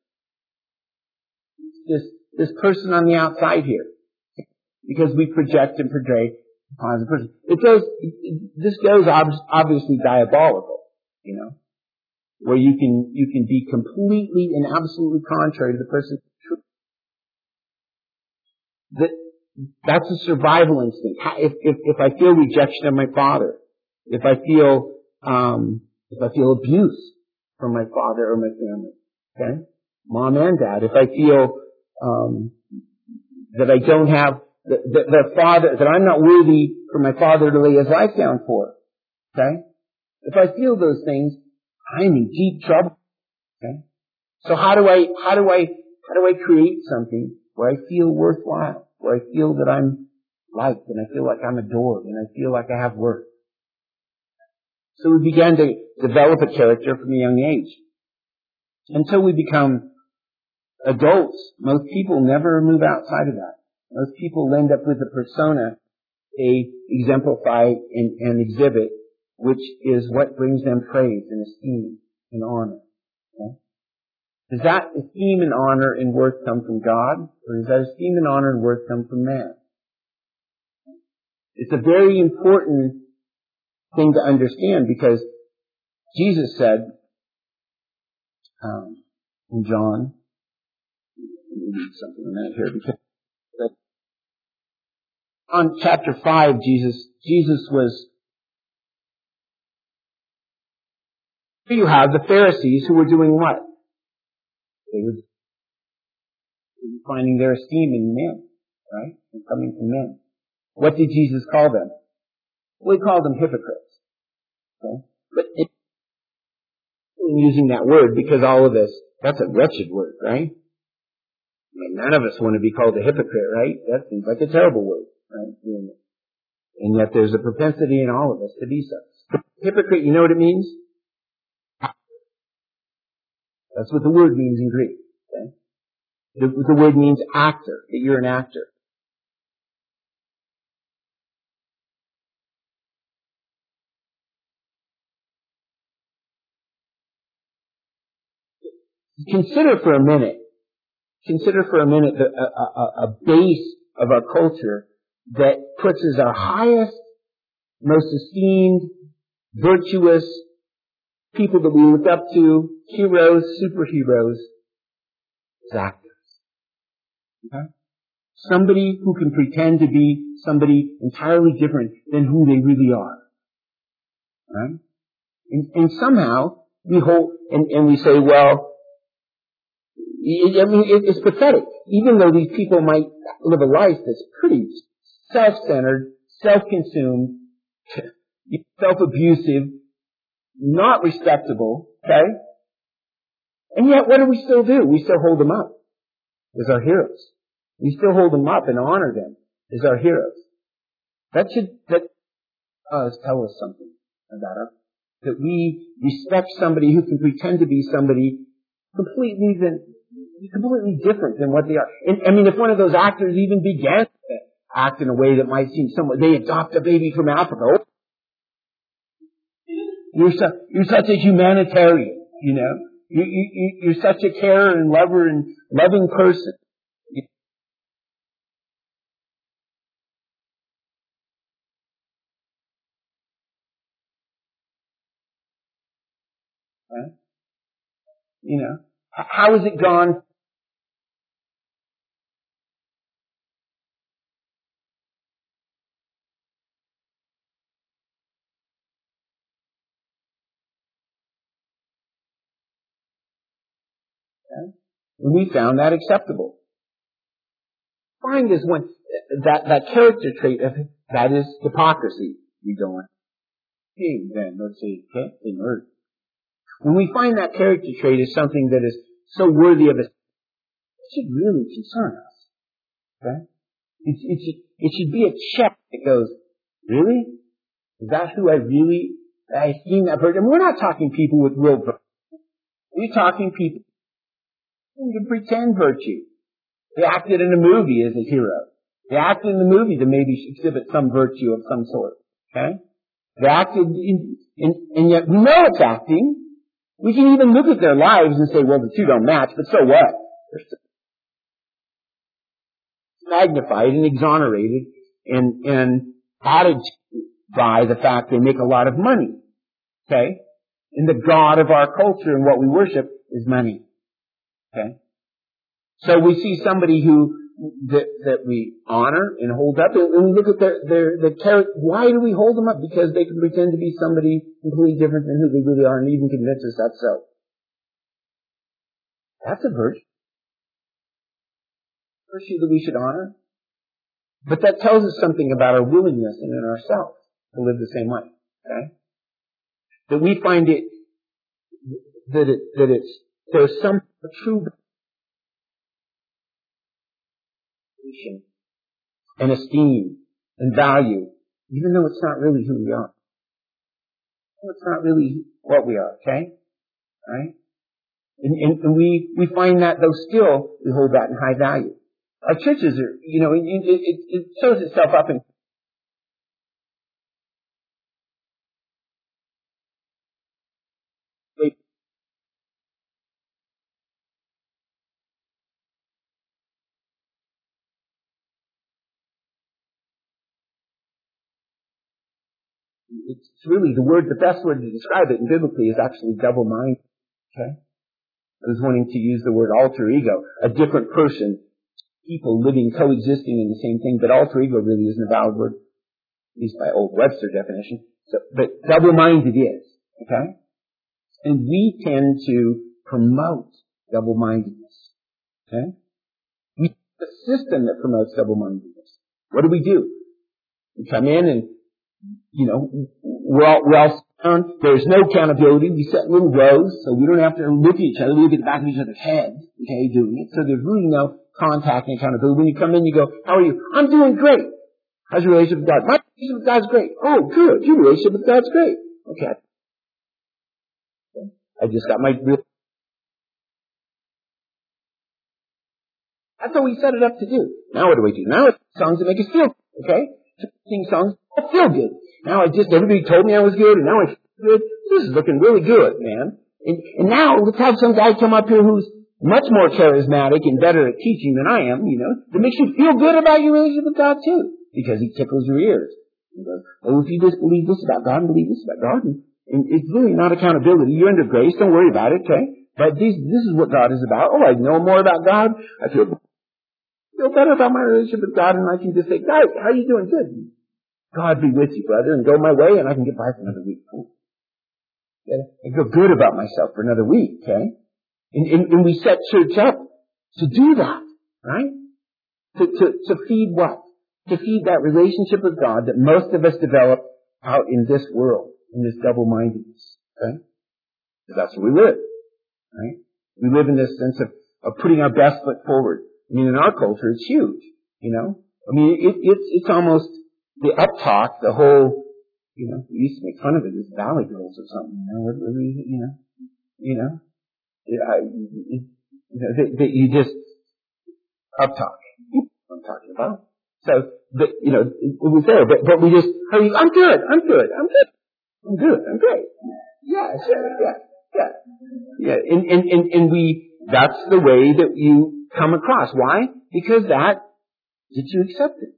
[SPEAKER 1] this person on the outside here. Because we project and portray a positive person. This goes obviously diabolical, you know, where you can be completely and absolutely contrary to the person's truth. That's a survival instinct. If I feel rejection of my father, if I feel abuse from my father or my family, okay, mom and dad, if I feel that I don't have the father, that I'm not worthy for my father to lay his life down for, okay, if I feel those things, I'm in deep trouble. Okay, so how do I create something where I feel worthwhile, where I feel that I'm liked and I feel like I'm adored and I feel like I have worth? So we began to develop a character from a young age. Until we become adults, most people never move outside of that. Most people end up with a persona they exemplify and exhibit, which is what brings them praise and esteem and honor. Okay? Does that esteem and honor and worth come from God, or does that esteem and honor and worth come from man? It's a very important thing to understand, because Jesus said in John, let me read something a minute here, because on chapter 5, Jesus was, here you have the Pharisees who were doing what? finding their esteem in men, right? And coming from men. What did Jesus call them? Well, he called them hypocrites. Okay? But I'm using that word because all of this, that's a wretched word, right? I mean, none of us want to be called a hypocrite, right? That seems like a terrible word, right? And yet there's a propensity in all of us to be such. Hypocrite, you know what it means? That's what the word means in Greek. Okay? The word means actor, that you're an actor. Consider for a minute a base of our culture that puts as our highest, most esteemed, virtuous people that we look up to, heroes, superheroes, as actors. Okay? Somebody who can pretend to be somebody entirely different than who they really are. Right? And somehow we hold, and we say, well, I mean, it's pathetic. Even though these people might live a life that's pretty self-centered, self-consumed, self-abusive, not respectable, okay? And yet, what do we still do? We still hold them up as our heroes. We still hold them up and honor them as our heroes. That tell us something about us. That we respect somebody who can pretend to be somebody completely different than what they are. And, I mean, if one of those actors even began to act in a way that might seem somewhat, they adopt a baby from Africa. You're such a humanitarian, you know. You're such a carer and lover and loving person. Right? You know, how has it gone? Okay? And we found that acceptable. Find is when that character trait of that is hypocrisy. We don't want. Hey, then let's say emerge. When we find that character trait is something that is so worthy of us, it should really concern us. Okay? It should be a check that goes, really? Is that who I esteem that person? And we're not talking people with real virtue. We're talking people who can pretend virtue. They acted in a movie as a hero. They acted in the movie to maybe exhibit some virtue of some sort. Okay? They acted and yet we know it's acting. We can even look at their lives and say, well, the two don't match, but so what? They're still magnified and exonerated and added by the fact they make a lot of money. Okay? And the God of our culture and what we worship is money. Okay? So we see somebody that we honor and hold up, and we look at their character. Why do we hold them up? Because they can pretend to be somebody completely different than who they really are, and even convince us that's so. That's a virtue that we should honor. But that tells us something about our willingness and in ourselves to live the same way. Okay? That we find it there's some true and esteem and value, even though it's not really who we are. It's not really what we are, okay? Right? And we find that though still we hold that in high value. Our churches are, you know, it shows itself up in it's really the best word to describe it biblically is actually double-minded. Okay? I was wanting to use the word alter ego, a different person, people living, coexisting in the same thing, but alter ego really isn't a valid word, at least by old Webster definition. So, but double-minded is, okay? And we tend to promote double-mindedness, okay? a system that promotes double-mindedness. What do? We come in and, we're all down. There's no accountability. We set little rows, so we don't have to look at each other. We look at the back of each other's heads, doing it. So there's really no contact and accountability. When you come in, you go, how are you? I'm doing great. How's your relationship with God? My relationship with God's great. Oh, good. Your relationship with God's great. Okay. I just got that's what we set it up to do. Now what do we do? Now it's songs that make us feel good, okay? Sing songs that feel good. Now everybody told me I was good, and now I feel good. This is looking really good, man. And now let's have some guy come up here who's much more charismatic and better at teaching than I am, that makes you feel good about your relationship with God too, because he tickles your ears. He goes, oh, if you just believe this about God and believe this about God, and it's really not accountability. You're under grace. Don't worry about it, okay? But this is what God is about. Oh, I know more about God. I feel better about my relationship with God, and I can just say, God, how are you doing? Good. God be with you, brother, and go my way, and I can get by for another week. I feel good about myself for another week, okay? And we set church up to do that, right? To feed what? To feed that relationship with God that most of us develop out in this world, in this double-mindedness, okay? Because that's where we live, right? We live in this sense of putting our best foot forward. I mean, in our culture, it's huge, I mean, it's almost the uptalk, the whole, we used to make fun of it as Valley Girls or something, you just uptalk. I'm talking about. So, it was there, but we just, I'm good. I'm great. Yeah, sure, yeah. And that's the way that you come across. Why? Because did you accept it?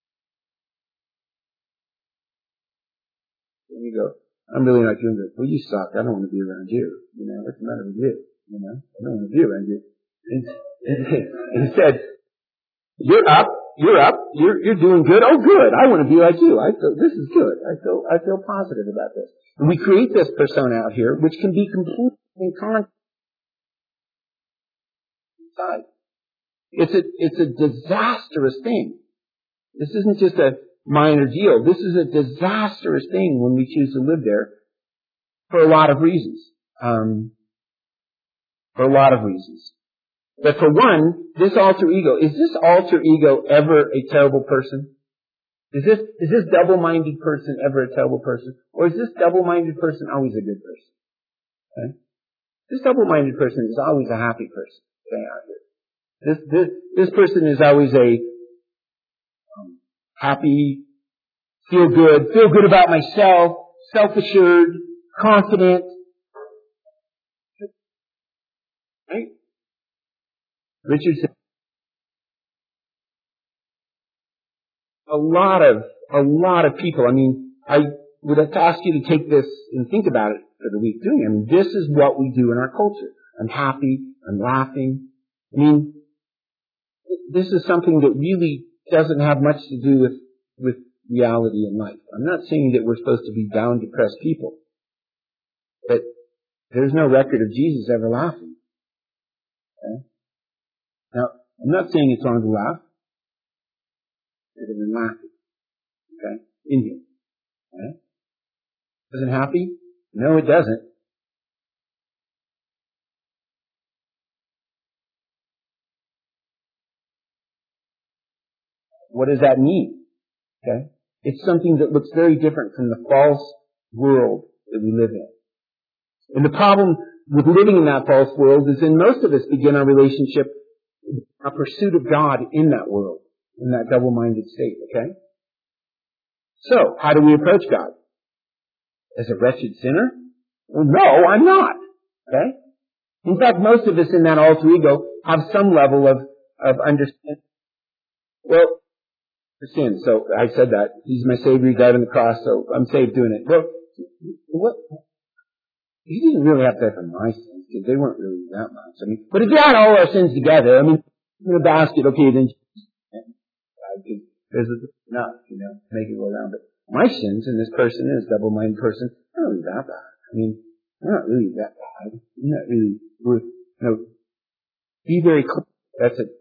[SPEAKER 1] And you go, I'm really not doing good. Well, you suck. I don't want to be around you. What's the matter with you? I don't want to be around you. And instead, you're up, you're doing good. Oh, good. I want to be like you. This is good. I feel positive about this. And we create this persona out here, which can be completely in conflict. It's a disastrous thing. This isn't just a minor deal. This is a disastrous thing when we choose to live there for a lot of reasons. But for one, this alter ego, is this alter ego ever a terrible person? Is this double-minded person ever a terrible person? Or is this double-minded person always a good person? Okay? This double-minded person is always a happy person. This person is always a happy, feel good about myself, self-assured, confident. Right? Richard said, a lot of people, I mean, I would have to ask you to take this and think about it for the week doing it. I mean, this is what we do in our culture. I'm happy, I'm laughing. I mean, this is something that really doesn't have much to do with reality in life. I'm not saying that we're supposed to be down, depressed people, but there's no record of Jesus ever laughing. Okay? Now, I'm not saying it's wrong to laugh. I've been laughing. Okay? In here. Okay? Isn't it happy? No, it doesn't. What does that mean? Okay? It's something that looks very different from the false world that we live in. And the problem with living in that false world is that most of us begin our relationship, our pursuit of God in that world, in that double-minded state, okay? So, how do we approach God? As a wretched sinner? Well, no, I'm not. Okay? In fact, most of us in that alter ego have some level of understanding. Well, for sin. So I said that. He's my Savior, he died on the cross, so I'm saved doing it. Well, what? He didn't really have to die for my sins, because they weren't really that much. I mean, but if you add all our sins together, I mean, in a basket, okay, then there's enough, to make it go around. But my sins, and this person is a double-minded person, they're not really that bad. I mean, they're not really that bad. They're not really worth, be very clear. That's it.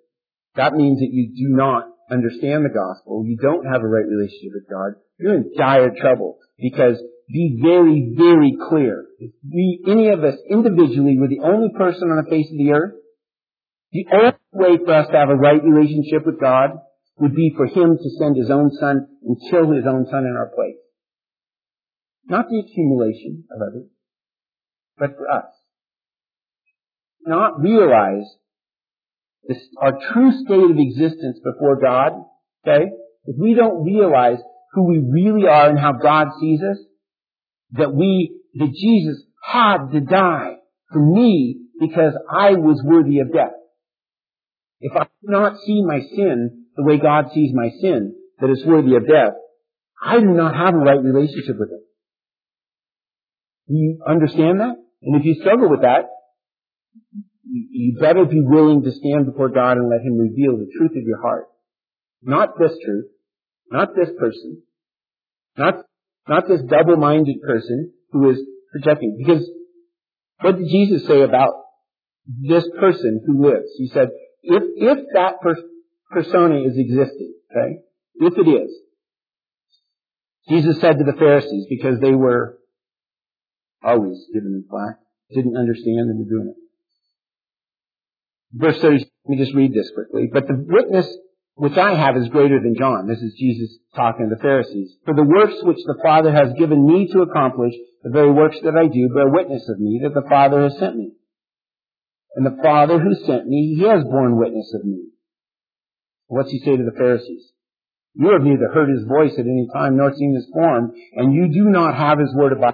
[SPEAKER 1] that means that you do not understand the gospel. You don't have a right relationship with God. You're in dire trouble, because be very, very clear. If any of us individually were the only person on the face of the earth, the only way for us to have a right relationship with God would be for Him to send His own Son and kill His own Son in our place. Not the accumulation of others, but for us. Not realize our true state of existence before God, okay? If we don't realize who we really are and how God sees us, that Jesus had to die for me because I was worthy of death. If I do not see my sin the way God sees my sin, that is worthy of death, I do not have a right relationship with Him. Do you understand that? And if you struggle with that, you better be willing to stand before God and let Him reveal the truth of your heart. Not this truth, not this person, not this double-minded person who is projecting. Because what did Jesus say about this person who lives? He said, if that persona is existing, okay, if it is, Jesus said to the Pharisees, because they were always giving them flack, didn't understand and were doing it. Verse 30, let me just read this quickly. But the witness which I have is greater than John. This is Jesus talking to the Pharisees. For the works which the Father has given me to accomplish, the very works that I do, bear witness of me that the Father has sent me. And the Father who sent me, He has borne witness of me. What's He say to the Pharisees? You have neither heard His voice at any time nor seen His form, and you do not have His word about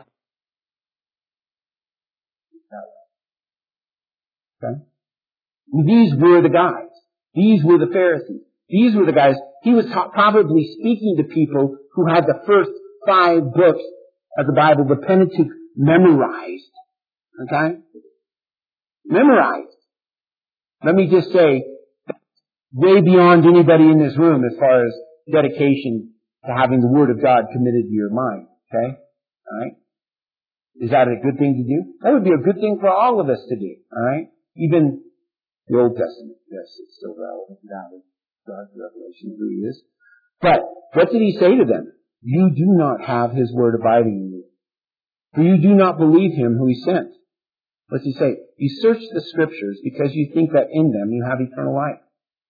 [SPEAKER 1] you. Okay? These were the guys. These were the Pharisees. These were the guys. He was probably speaking to people who had the first 5 books of the Bible, the Pentateuch, memorized. Okay? Memorized. Let me just say, way beyond anybody in this room as far as dedication to having the Word of God committed to your mind. Okay? Alright? Is that a good thing to do? That would be a good thing for all of us to do. Alright? Even the Old Testament, yes, it's still relevant now that God's revelation of who He is. But what did He say to them? You do not have His word abiding in you. For you do not believe Him who He sent. What's He say? You search the Scriptures because you think that in them you have eternal life.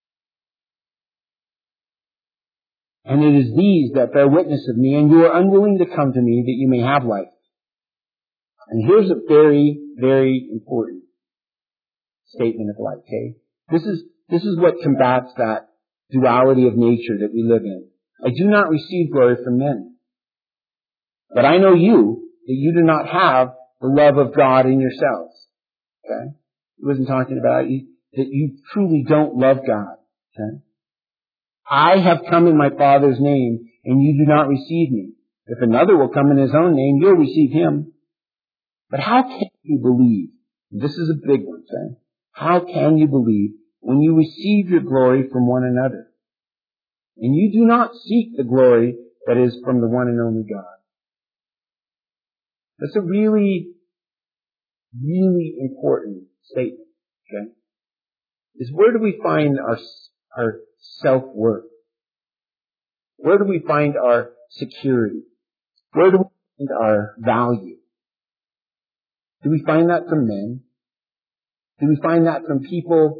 [SPEAKER 1] And it is these that bear witness of me, and you are unwilling to come to me that you may have life. And here's a very, very important statement of life, okay? This is what combats that duality of nature that we live in. I do not receive glory from men. But I know you, that you do not have the love of God in yourselves. Okay? He wasn't talking about you, that you truly don't love God. Okay? I have come in my Father's name, and you do not receive me. If another will come in his own name, you'll receive him. But how can you believe? This is a big one, okay? How can you believe when you receive your glory from one another? And you do not seek the glory that is from the one and only God. That's a really, really important statement, okay? Is where do we find our self-worth? Where do we find our security? Where do we find our value? Do we find that from men? Do we find that from people's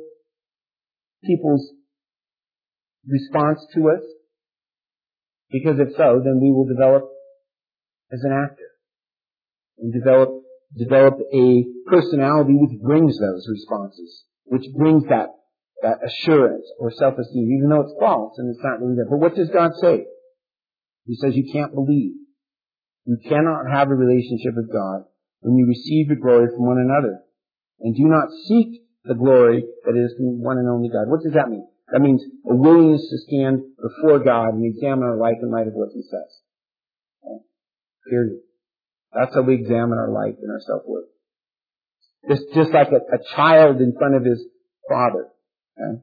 [SPEAKER 1] response to us? Because if so, then we will develop as an actor and develop a personality which brings those responses, which brings that assurance or self-esteem, even though it's false and it's not really there. But what does God say? He says you can't believe. You cannot have a relationship with God when you receive your glory from one another and do not seek the glory that is from one and only God. What does that mean? That means a willingness to stand before God and examine our life in light of what He says. Okay? Period. That's how we examine our life and our self-worth. Just like a child in front of his father. Okay?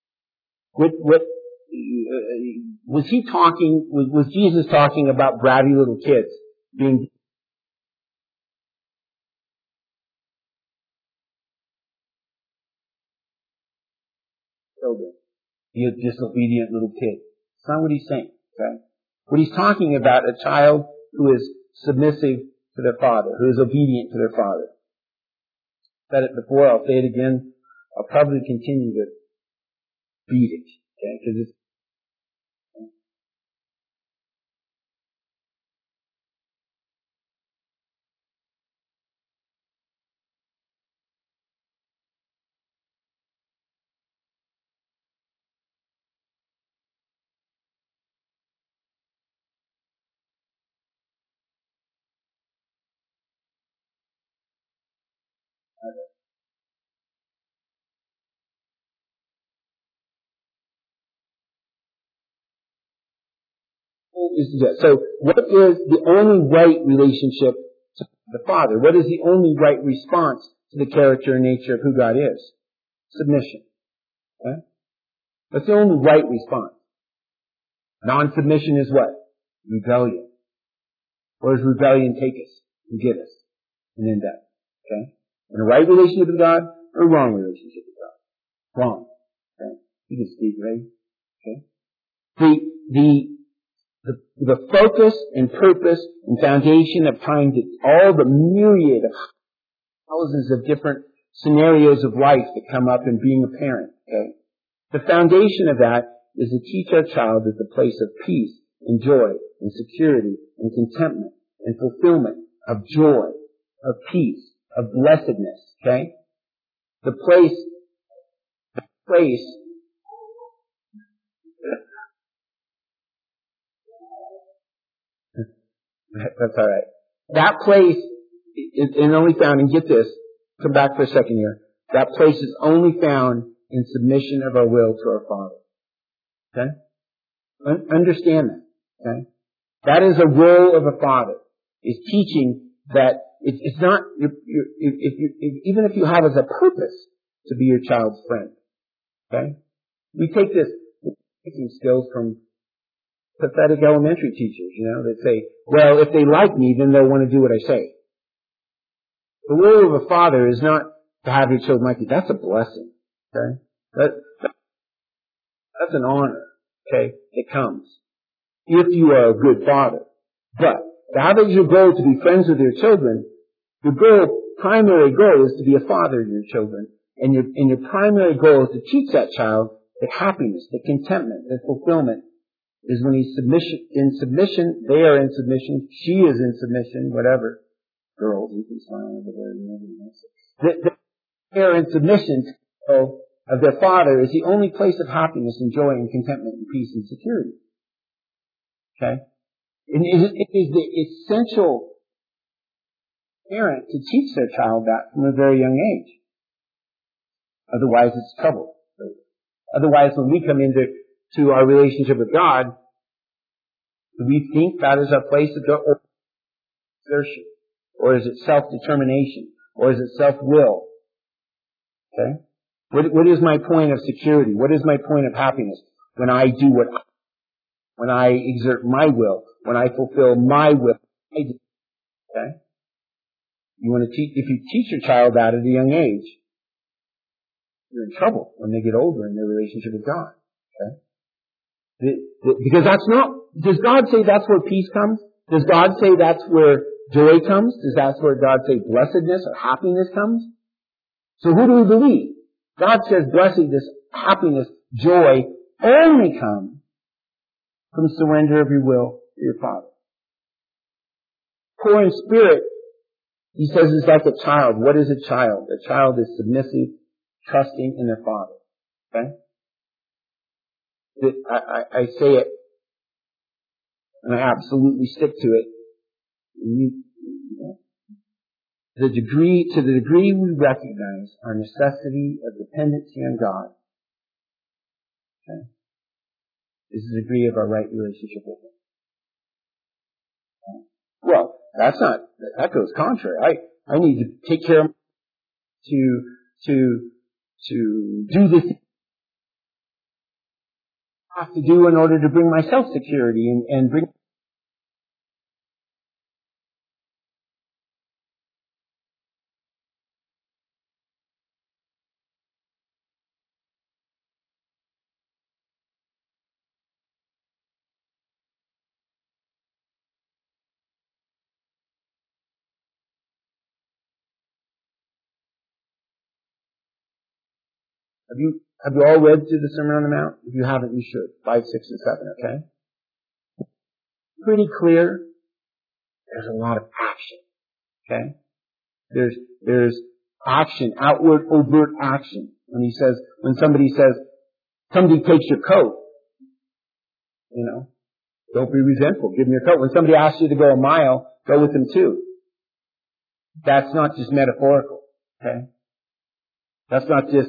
[SPEAKER 1] Was Jesus talking about bratty little kids being children? be a disobedient little kid. That's not what he's saying. Okay? What he's talking about, a child who is submissive to their father, who is obedient to their father. I've said it before, I'll say it again. I'll probably continue to beat it. Okay? Because it's so what is the only right relationship to the Father? What is the only right response to the character and nature of who God is? Submission. Okay? That's the only right response. Non-submission is what? Rebellion. Where does rebellion take us and get us? And end up. Okay? In a right relationship with God or a wrong relationship with God? Wrong. Okay? You can speak, right? Okay? The focus and purpose and foundation of trying to all the myriad of thousands of different scenarios of life that come up in being a parent. Okay? The foundation of that is to teach our child that the place of peace and joy and security and contentment and fulfillment of joy, of peace, of blessedness. Okay? The place that's all right. That place is only found, and get this, come back for a second here. That place is only found in submission of our will to our Father. Okay? Understand that. Okay? That is a role of a father, is teaching that it's not, even if you have as a purpose to be your child's friend. Okay? We take this thinking skills from pathetic elementary teachers, that say, well, if they like me, then they'll want to do what I say. The role of a father is not to have your children like you. That's a blessing. Okay? That's an honor. Okay? It comes. If you are a good father. But to have as your goal to be friends with your children, your primary goal is to be a father to your children. And your primary goal is to teach that child that happiness, the contentment, the fulfillment is when he's in submission, they are in submission, she is in submission, whatever. Girls, you can smile over there. They are in submission of their father is the only place of happiness and joy and contentment and peace and security. Okay? And it is the essential parent to teach their child that from a very young age. Otherwise it's trouble. Otherwise when we come into our relationship with God, do we think that is our place to go, or exertion, or is it self-determination, or is it self-will? Okay? What is my point of security? What is my point of happiness? When I do when I exert my will, when I fulfill my will. Okay? You want to teach, if you teach your child that at a young age, you're in trouble when they get older in their relationship with God. Okay? Because does God say that's where peace comes? Does God say that's where joy comes? Does that where God say blessedness or happiness comes? So who do we believe? God says blessedness, happiness, joy only come from surrender of your will to your Father. Poor in spirit, he says, is like a child. What is a child? A child is submissive, trusting in their Father. Okay? I say it, and I absolutely stick to it. To the degree we recognize our necessity of dependency on God, okay, is the degree of our right relationship with Him. Okay. Well, that goes contrary. I need to take care of to do this I have to do in order to bring myself security and bring Have you all read through the Sermon on the Mount? If you haven't, you should. 5, 6, and 7, okay? Pretty clear. There's a lot of action, okay? There's action, outward, overt action. When somebody takes your coat, don't be resentful. Give them your coat. When somebody asks you to go a mile, go with them too. That's not just metaphorical, okay? That's not just,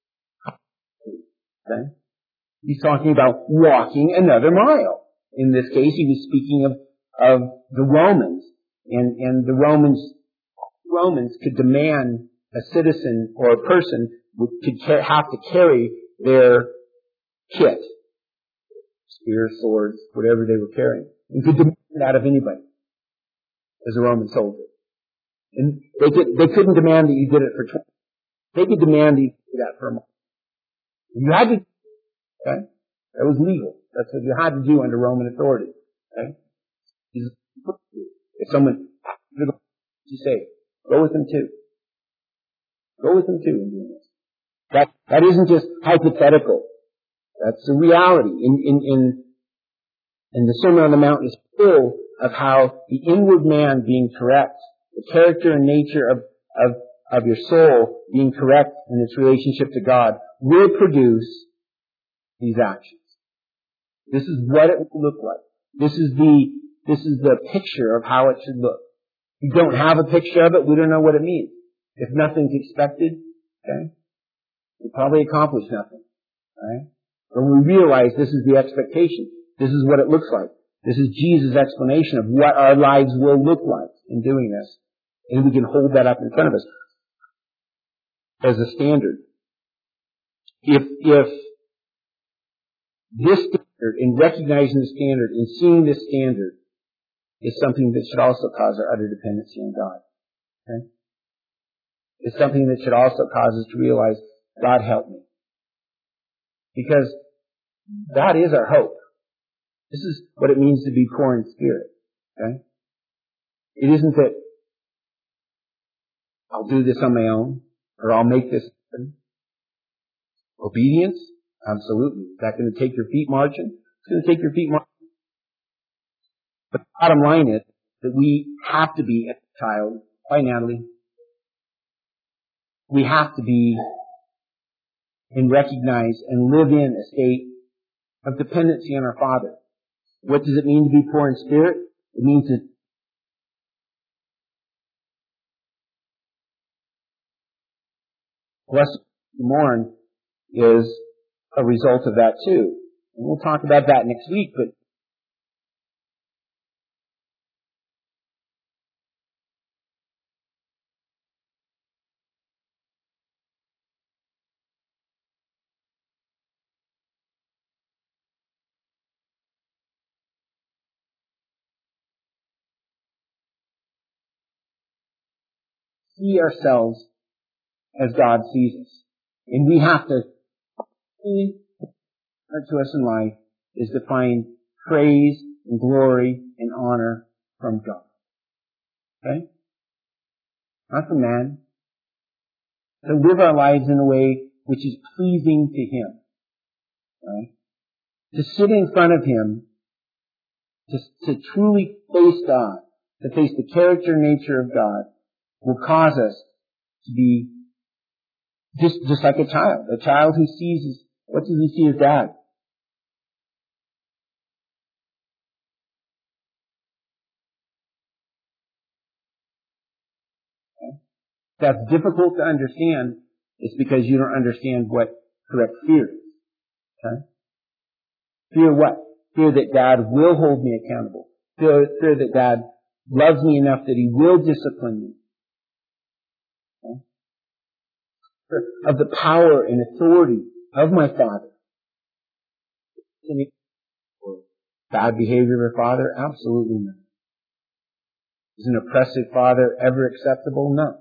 [SPEAKER 1] okay? He's talking about walking another mile. In this case, he was speaking of the Romans. And the Romans could demand a citizen or a person could have to carry their kit. Spears, swords, whatever they were carrying. And could demand that of anybody as a Roman soldier. And they couldn't demand that you did it for 20. They could demand that you did that for a month. You had to, okay? That was legal. That's what you had to do under Roman authority. Okay? If someone, you say, go with them too. Go with them too in doing this. That isn't just hypothetical. That's the reality. In the Sermon on the Mount is full of how the inward man being correct, the character and nature of your soul being correct in its relationship to God will produce these actions. This is what it will look like. This is the picture of how it should look. We don't have a picture of it. We don't know what it means. If nothing's expected, okay, we probably accomplish nothing. Right? But we realize this is the expectation. This is what it looks like. This is Jesus' explanation of what our lives will look like in doing this. And we can hold that up in front of us as a standard. If this standard, in recognizing the standard, in seeing this standard, is something that should also cause our utter dependency on God. Okay? It's something that should also cause us to realize, God help me. Because that is our hope. This is what it means to be poor in spirit. Okay? It isn't that I'll do this on my own, or I'll make this happen. Obedience? Absolutely. Is that going to take your feet marching? It's going to take your feet marching. But the bottom line is that we have to be, as a child, by Natalie, we have to be and recognize and live in a state of dependency on our Father. What does it mean to be poor in spirit? It means that blessed mourn is a result of that too. And we'll talk about that next week, but see ourselves as God sees us. And we have to, to us in life is to find praise and glory and honor from God. Okay? Not from man. To live our lives in a way which is pleasing to Him. Right? To sit in front of Him, to truly face God, to face the character and nature of God, will cause us to be just like a child who sees what does he see his dad? Okay? That's difficult to understand. It's because you don't understand what correct fear is. Okay? Fear what? Fear that Dad will hold me accountable. Fear that Dad loves me enough that He will discipline me. Okay? Fear of the power and authority of my Father. Bad behavior of a father? Absolutely not. Is an oppressive father ever acceptable? No.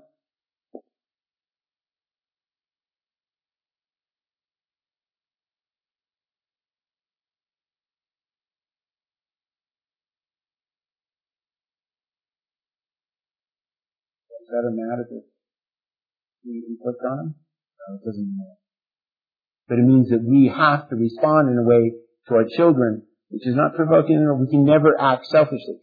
[SPEAKER 1] Does that matter if you click on him? No, it doesn't matter. But it means that we have to respond in a way to our children, which is not provoking, or we can never act selfishly.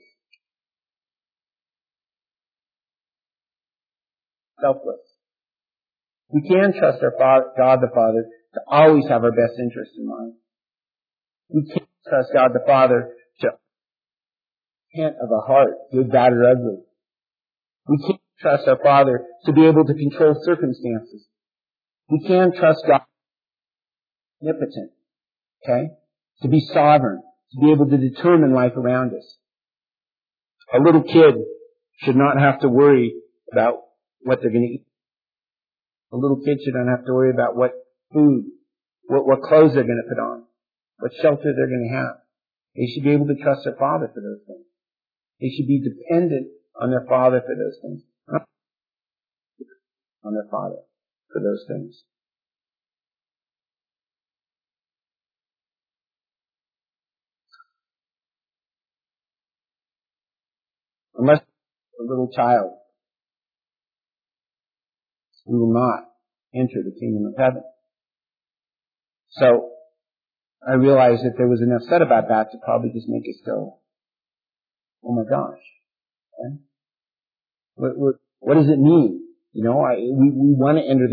[SPEAKER 1] Selfless. We can trust our Father, God the Father to always have our best interest in mind. We can trust God the Father to intent of our heart, good, bad, or ugly. We can trust our Father to be able to control circumstances. We can trust God omnipotent, okay? To be sovereign, to be able to determine life around us. A little kid should not have to worry about what they're going to eat. A little kid should not have to worry about what food, what clothes they're going to put on, what shelter they're going to have. They should be able to trust their Father for those things. They should be dependent on their Father for those things. Not on their Father for those things. Unless a little child, we will not enter the kingdom of heaven. So, I realized that there was enough said about that to probably just make us go, oh my gosh. Okay? What does it mean? You know, we want to enter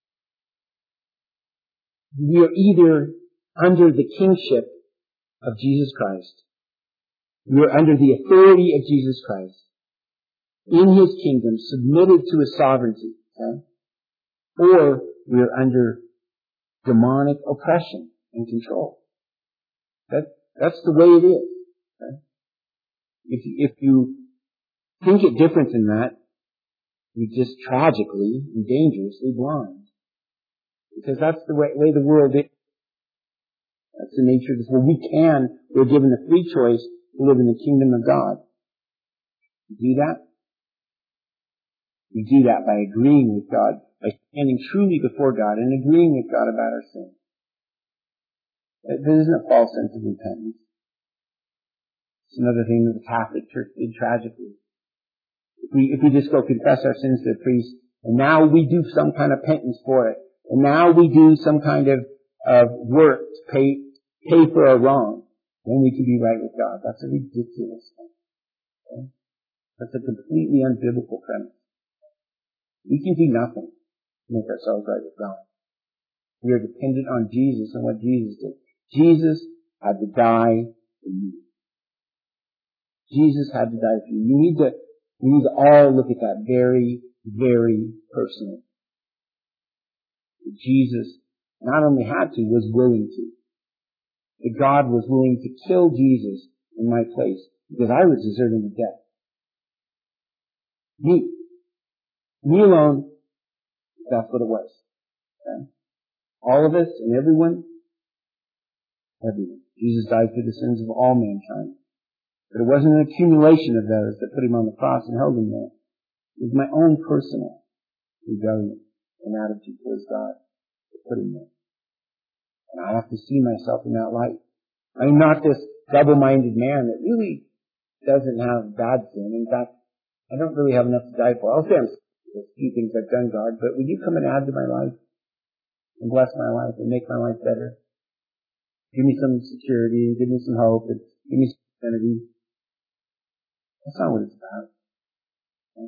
[SPEAKER 1] we are either under the kingship of Jesus Christ. We are under the authority of Jesus Christ. In His kingdom, submitted to His sovereignty. Okay? Or we are under demonic oppression and control. That's the way it is. Okay? If you think it different than that, you're just tragically and dangerously blind. Because that's the way the world is. That's the nature of this world. We're given the free choice to live in the kingdom of God. You do that? We do that by agreeing with God, by standing truly before God and agreeing with God about our sin. There isn't a false sense of repentance. It's another thing that the Catholic Church did tragically. If we just go confess our sins to the priest, and now we do some kind of penance for it, and now we do some kind of work to pay for our wrong, then we can be right with God. That's a ridiculous thing. Okay? That's a completely unbiblical premise. We can do nothing to make ourselves right with God. We are dependent on Jesus and what Jesus did. Jesus had to die for you. Jesus had to die for you. We need to all look at that very, very personally. Jesus not only had to, was willing to. That God was willing to kill Jesus in my place because I was deserving of death. Me alone, that's what it was. Okay? All of us and everyone. Jesus died for the sins of all mankind. But it wasn't an accumulation of those that put Him on the cross and held Him there. It was my own personal rebellion and attitude towards God that put Him there. And I have to see myself in that light. I'm not this double-minded man that really doesn't have bad sin. In fact, I don't really have enough to die for. I'll say there's a few things I've done, God, but would you come and add to my life and bless my life and make my life better? Give me some security, give me some hope, and give me some identity. That's not what it's about. Okay?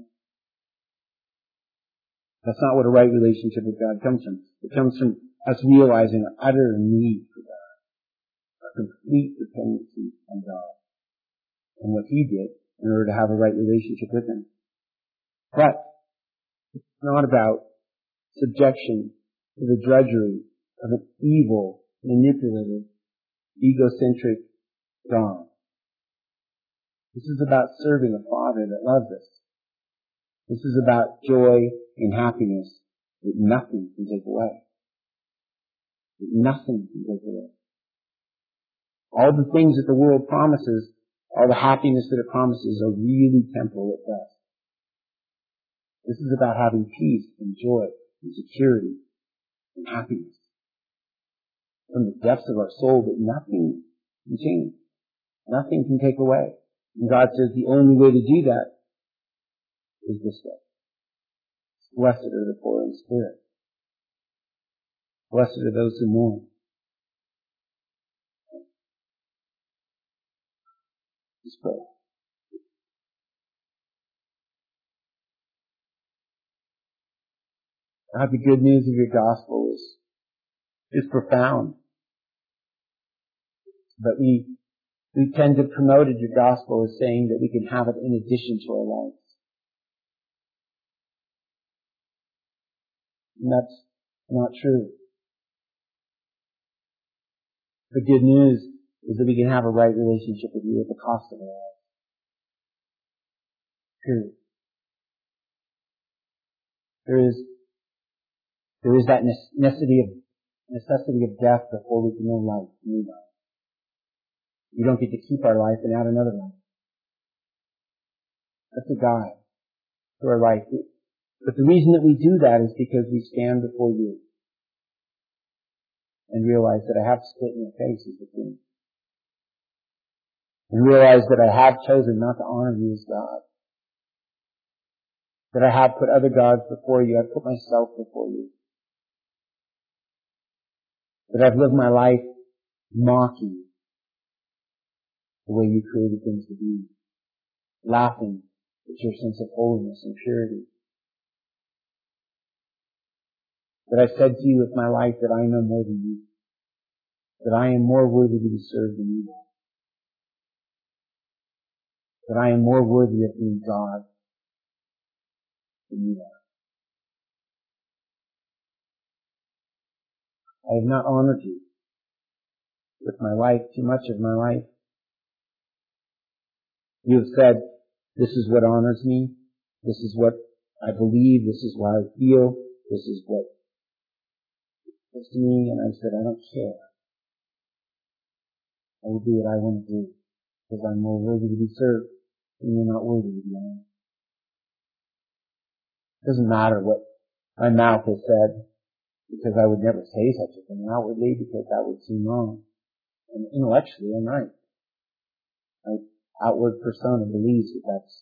[SPEAKER 1] That's not what a right relationship with God comes from. It comes from us realizing our utter need for God, our complete dependency on God, and what He did in order to have a right relationship with Him. But it's not about subjection to the drudgery of an evil, manipulative, egocentric God. This is about serving a Father that loves us. This is about joy and happiness that nothing can take away. That nothing can take away. All the things that the world promises, all the happiness that it promises are really temporal at best. This is about having peace and joy and security and happiness from the depths of our soul that nothing can change. Nothing can take away. And God says the only way to do that is this way. Blessed are the poor in spirit. Blessed are those who mourn. Let's pray. God, the good news of your gospel is profound. But we tend to promote your gospel as saying that we can have it in addition to our lives. And that's not true. The good news is that we can have a right relationship with you at the cost of our lives. Period. There is that necessity of death before we can know life, new life. We don't get to keep our life and add another life. That's a guide to our life. But the reason that we do that is because we stand before you and realize that I have spit in your face as the king. And realize that I have chosen not to honor you as God. That I have put other gods before you. I've put myself before you. That I've lived my life mocking the way you created things to be. Laughing at your sense of holiness and purity. That I said to you with my life that I know more than you. That I am more worthy to be served than you are. That I am more worthy of being God than you are. I have not honored you with my life, too much of my life. You have said, this is what honors me. This is what I believe. This is what I feel. This is what is to me. And I said, I don't care. I will do what I want to do because I'm more worthy to be served and you're not worthy to be honored. It doesn't matter what my mouth has said because I would never say such a thing outwardly because that would seem wrong. And intellectually, I'm right. My outward persona believes that that's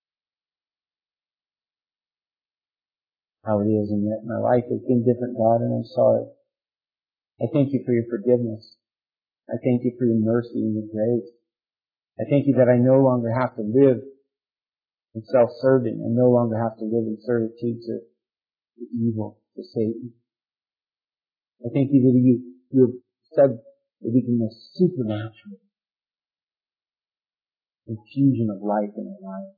[SPEAKER 1] how it is, and yet my life has been different, God, and I'm sorry. I thank you for your forgiveness. I thank you for your mercy and your grace. I thank you that I no longer have to live in self-serving. I no longer have to live in servitude to evil, to Satan. I thank you that you have said that we can have supernatural infusion of life in our lives.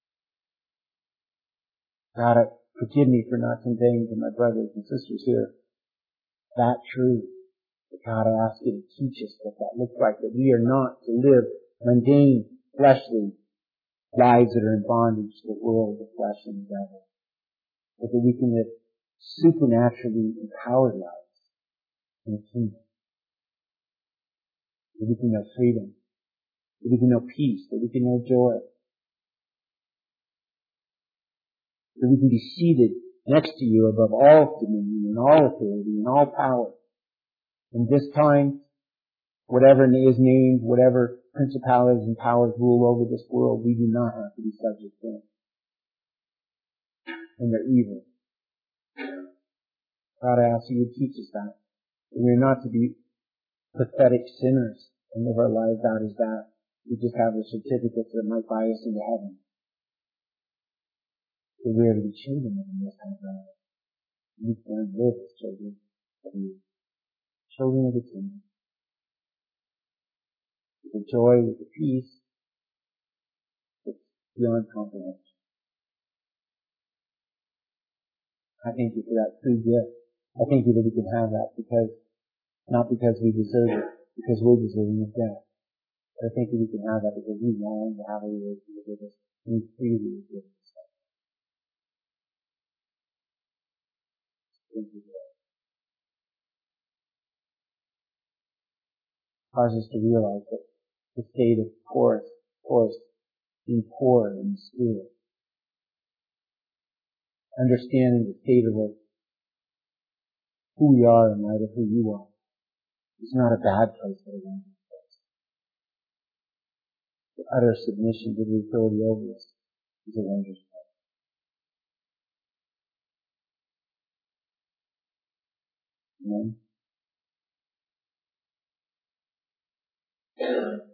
[SPEAKER 1] God, forgive me for not conveying to my brothers and sisters here that truth. But God, I ask you to teach us what that looks like, that we are not to live mundane, fleshly lives that are in bondage to the world, the flesh, and the devil. But that we can live supernaturally empowered lives in the kingdom. That we can know freedom. That we can know peace. That we can know joy. That we can be seated next to you above all dominion and all authority and all power. And this time, whatever is named, whatever principalities and powers rule over this world, we do not have to be subject to them. And they're evil. God, I ask you to teach us that. We're not to be pathetic sinners and live our lives out as that. We just have the certificates that might buy us into heaven. But we are to be children of the Most High God. We can live as children of you. Children of the kingdom. With the joy, with the peace, that's beyond comprehension. I thank you for that free gift. I thank you that we can have that not because we deserve it, because we're deserving of death. But I think that we can have that because we long to have a relationship with us and we freely give us. Thank you, Lord. Cause us to realize that the state of poor, being poor in the spirit, understanding the state of who we are in light of who you are, is not a bad place for a wonderful place. The utter submission to the authority over us is a wonderful place. Amen.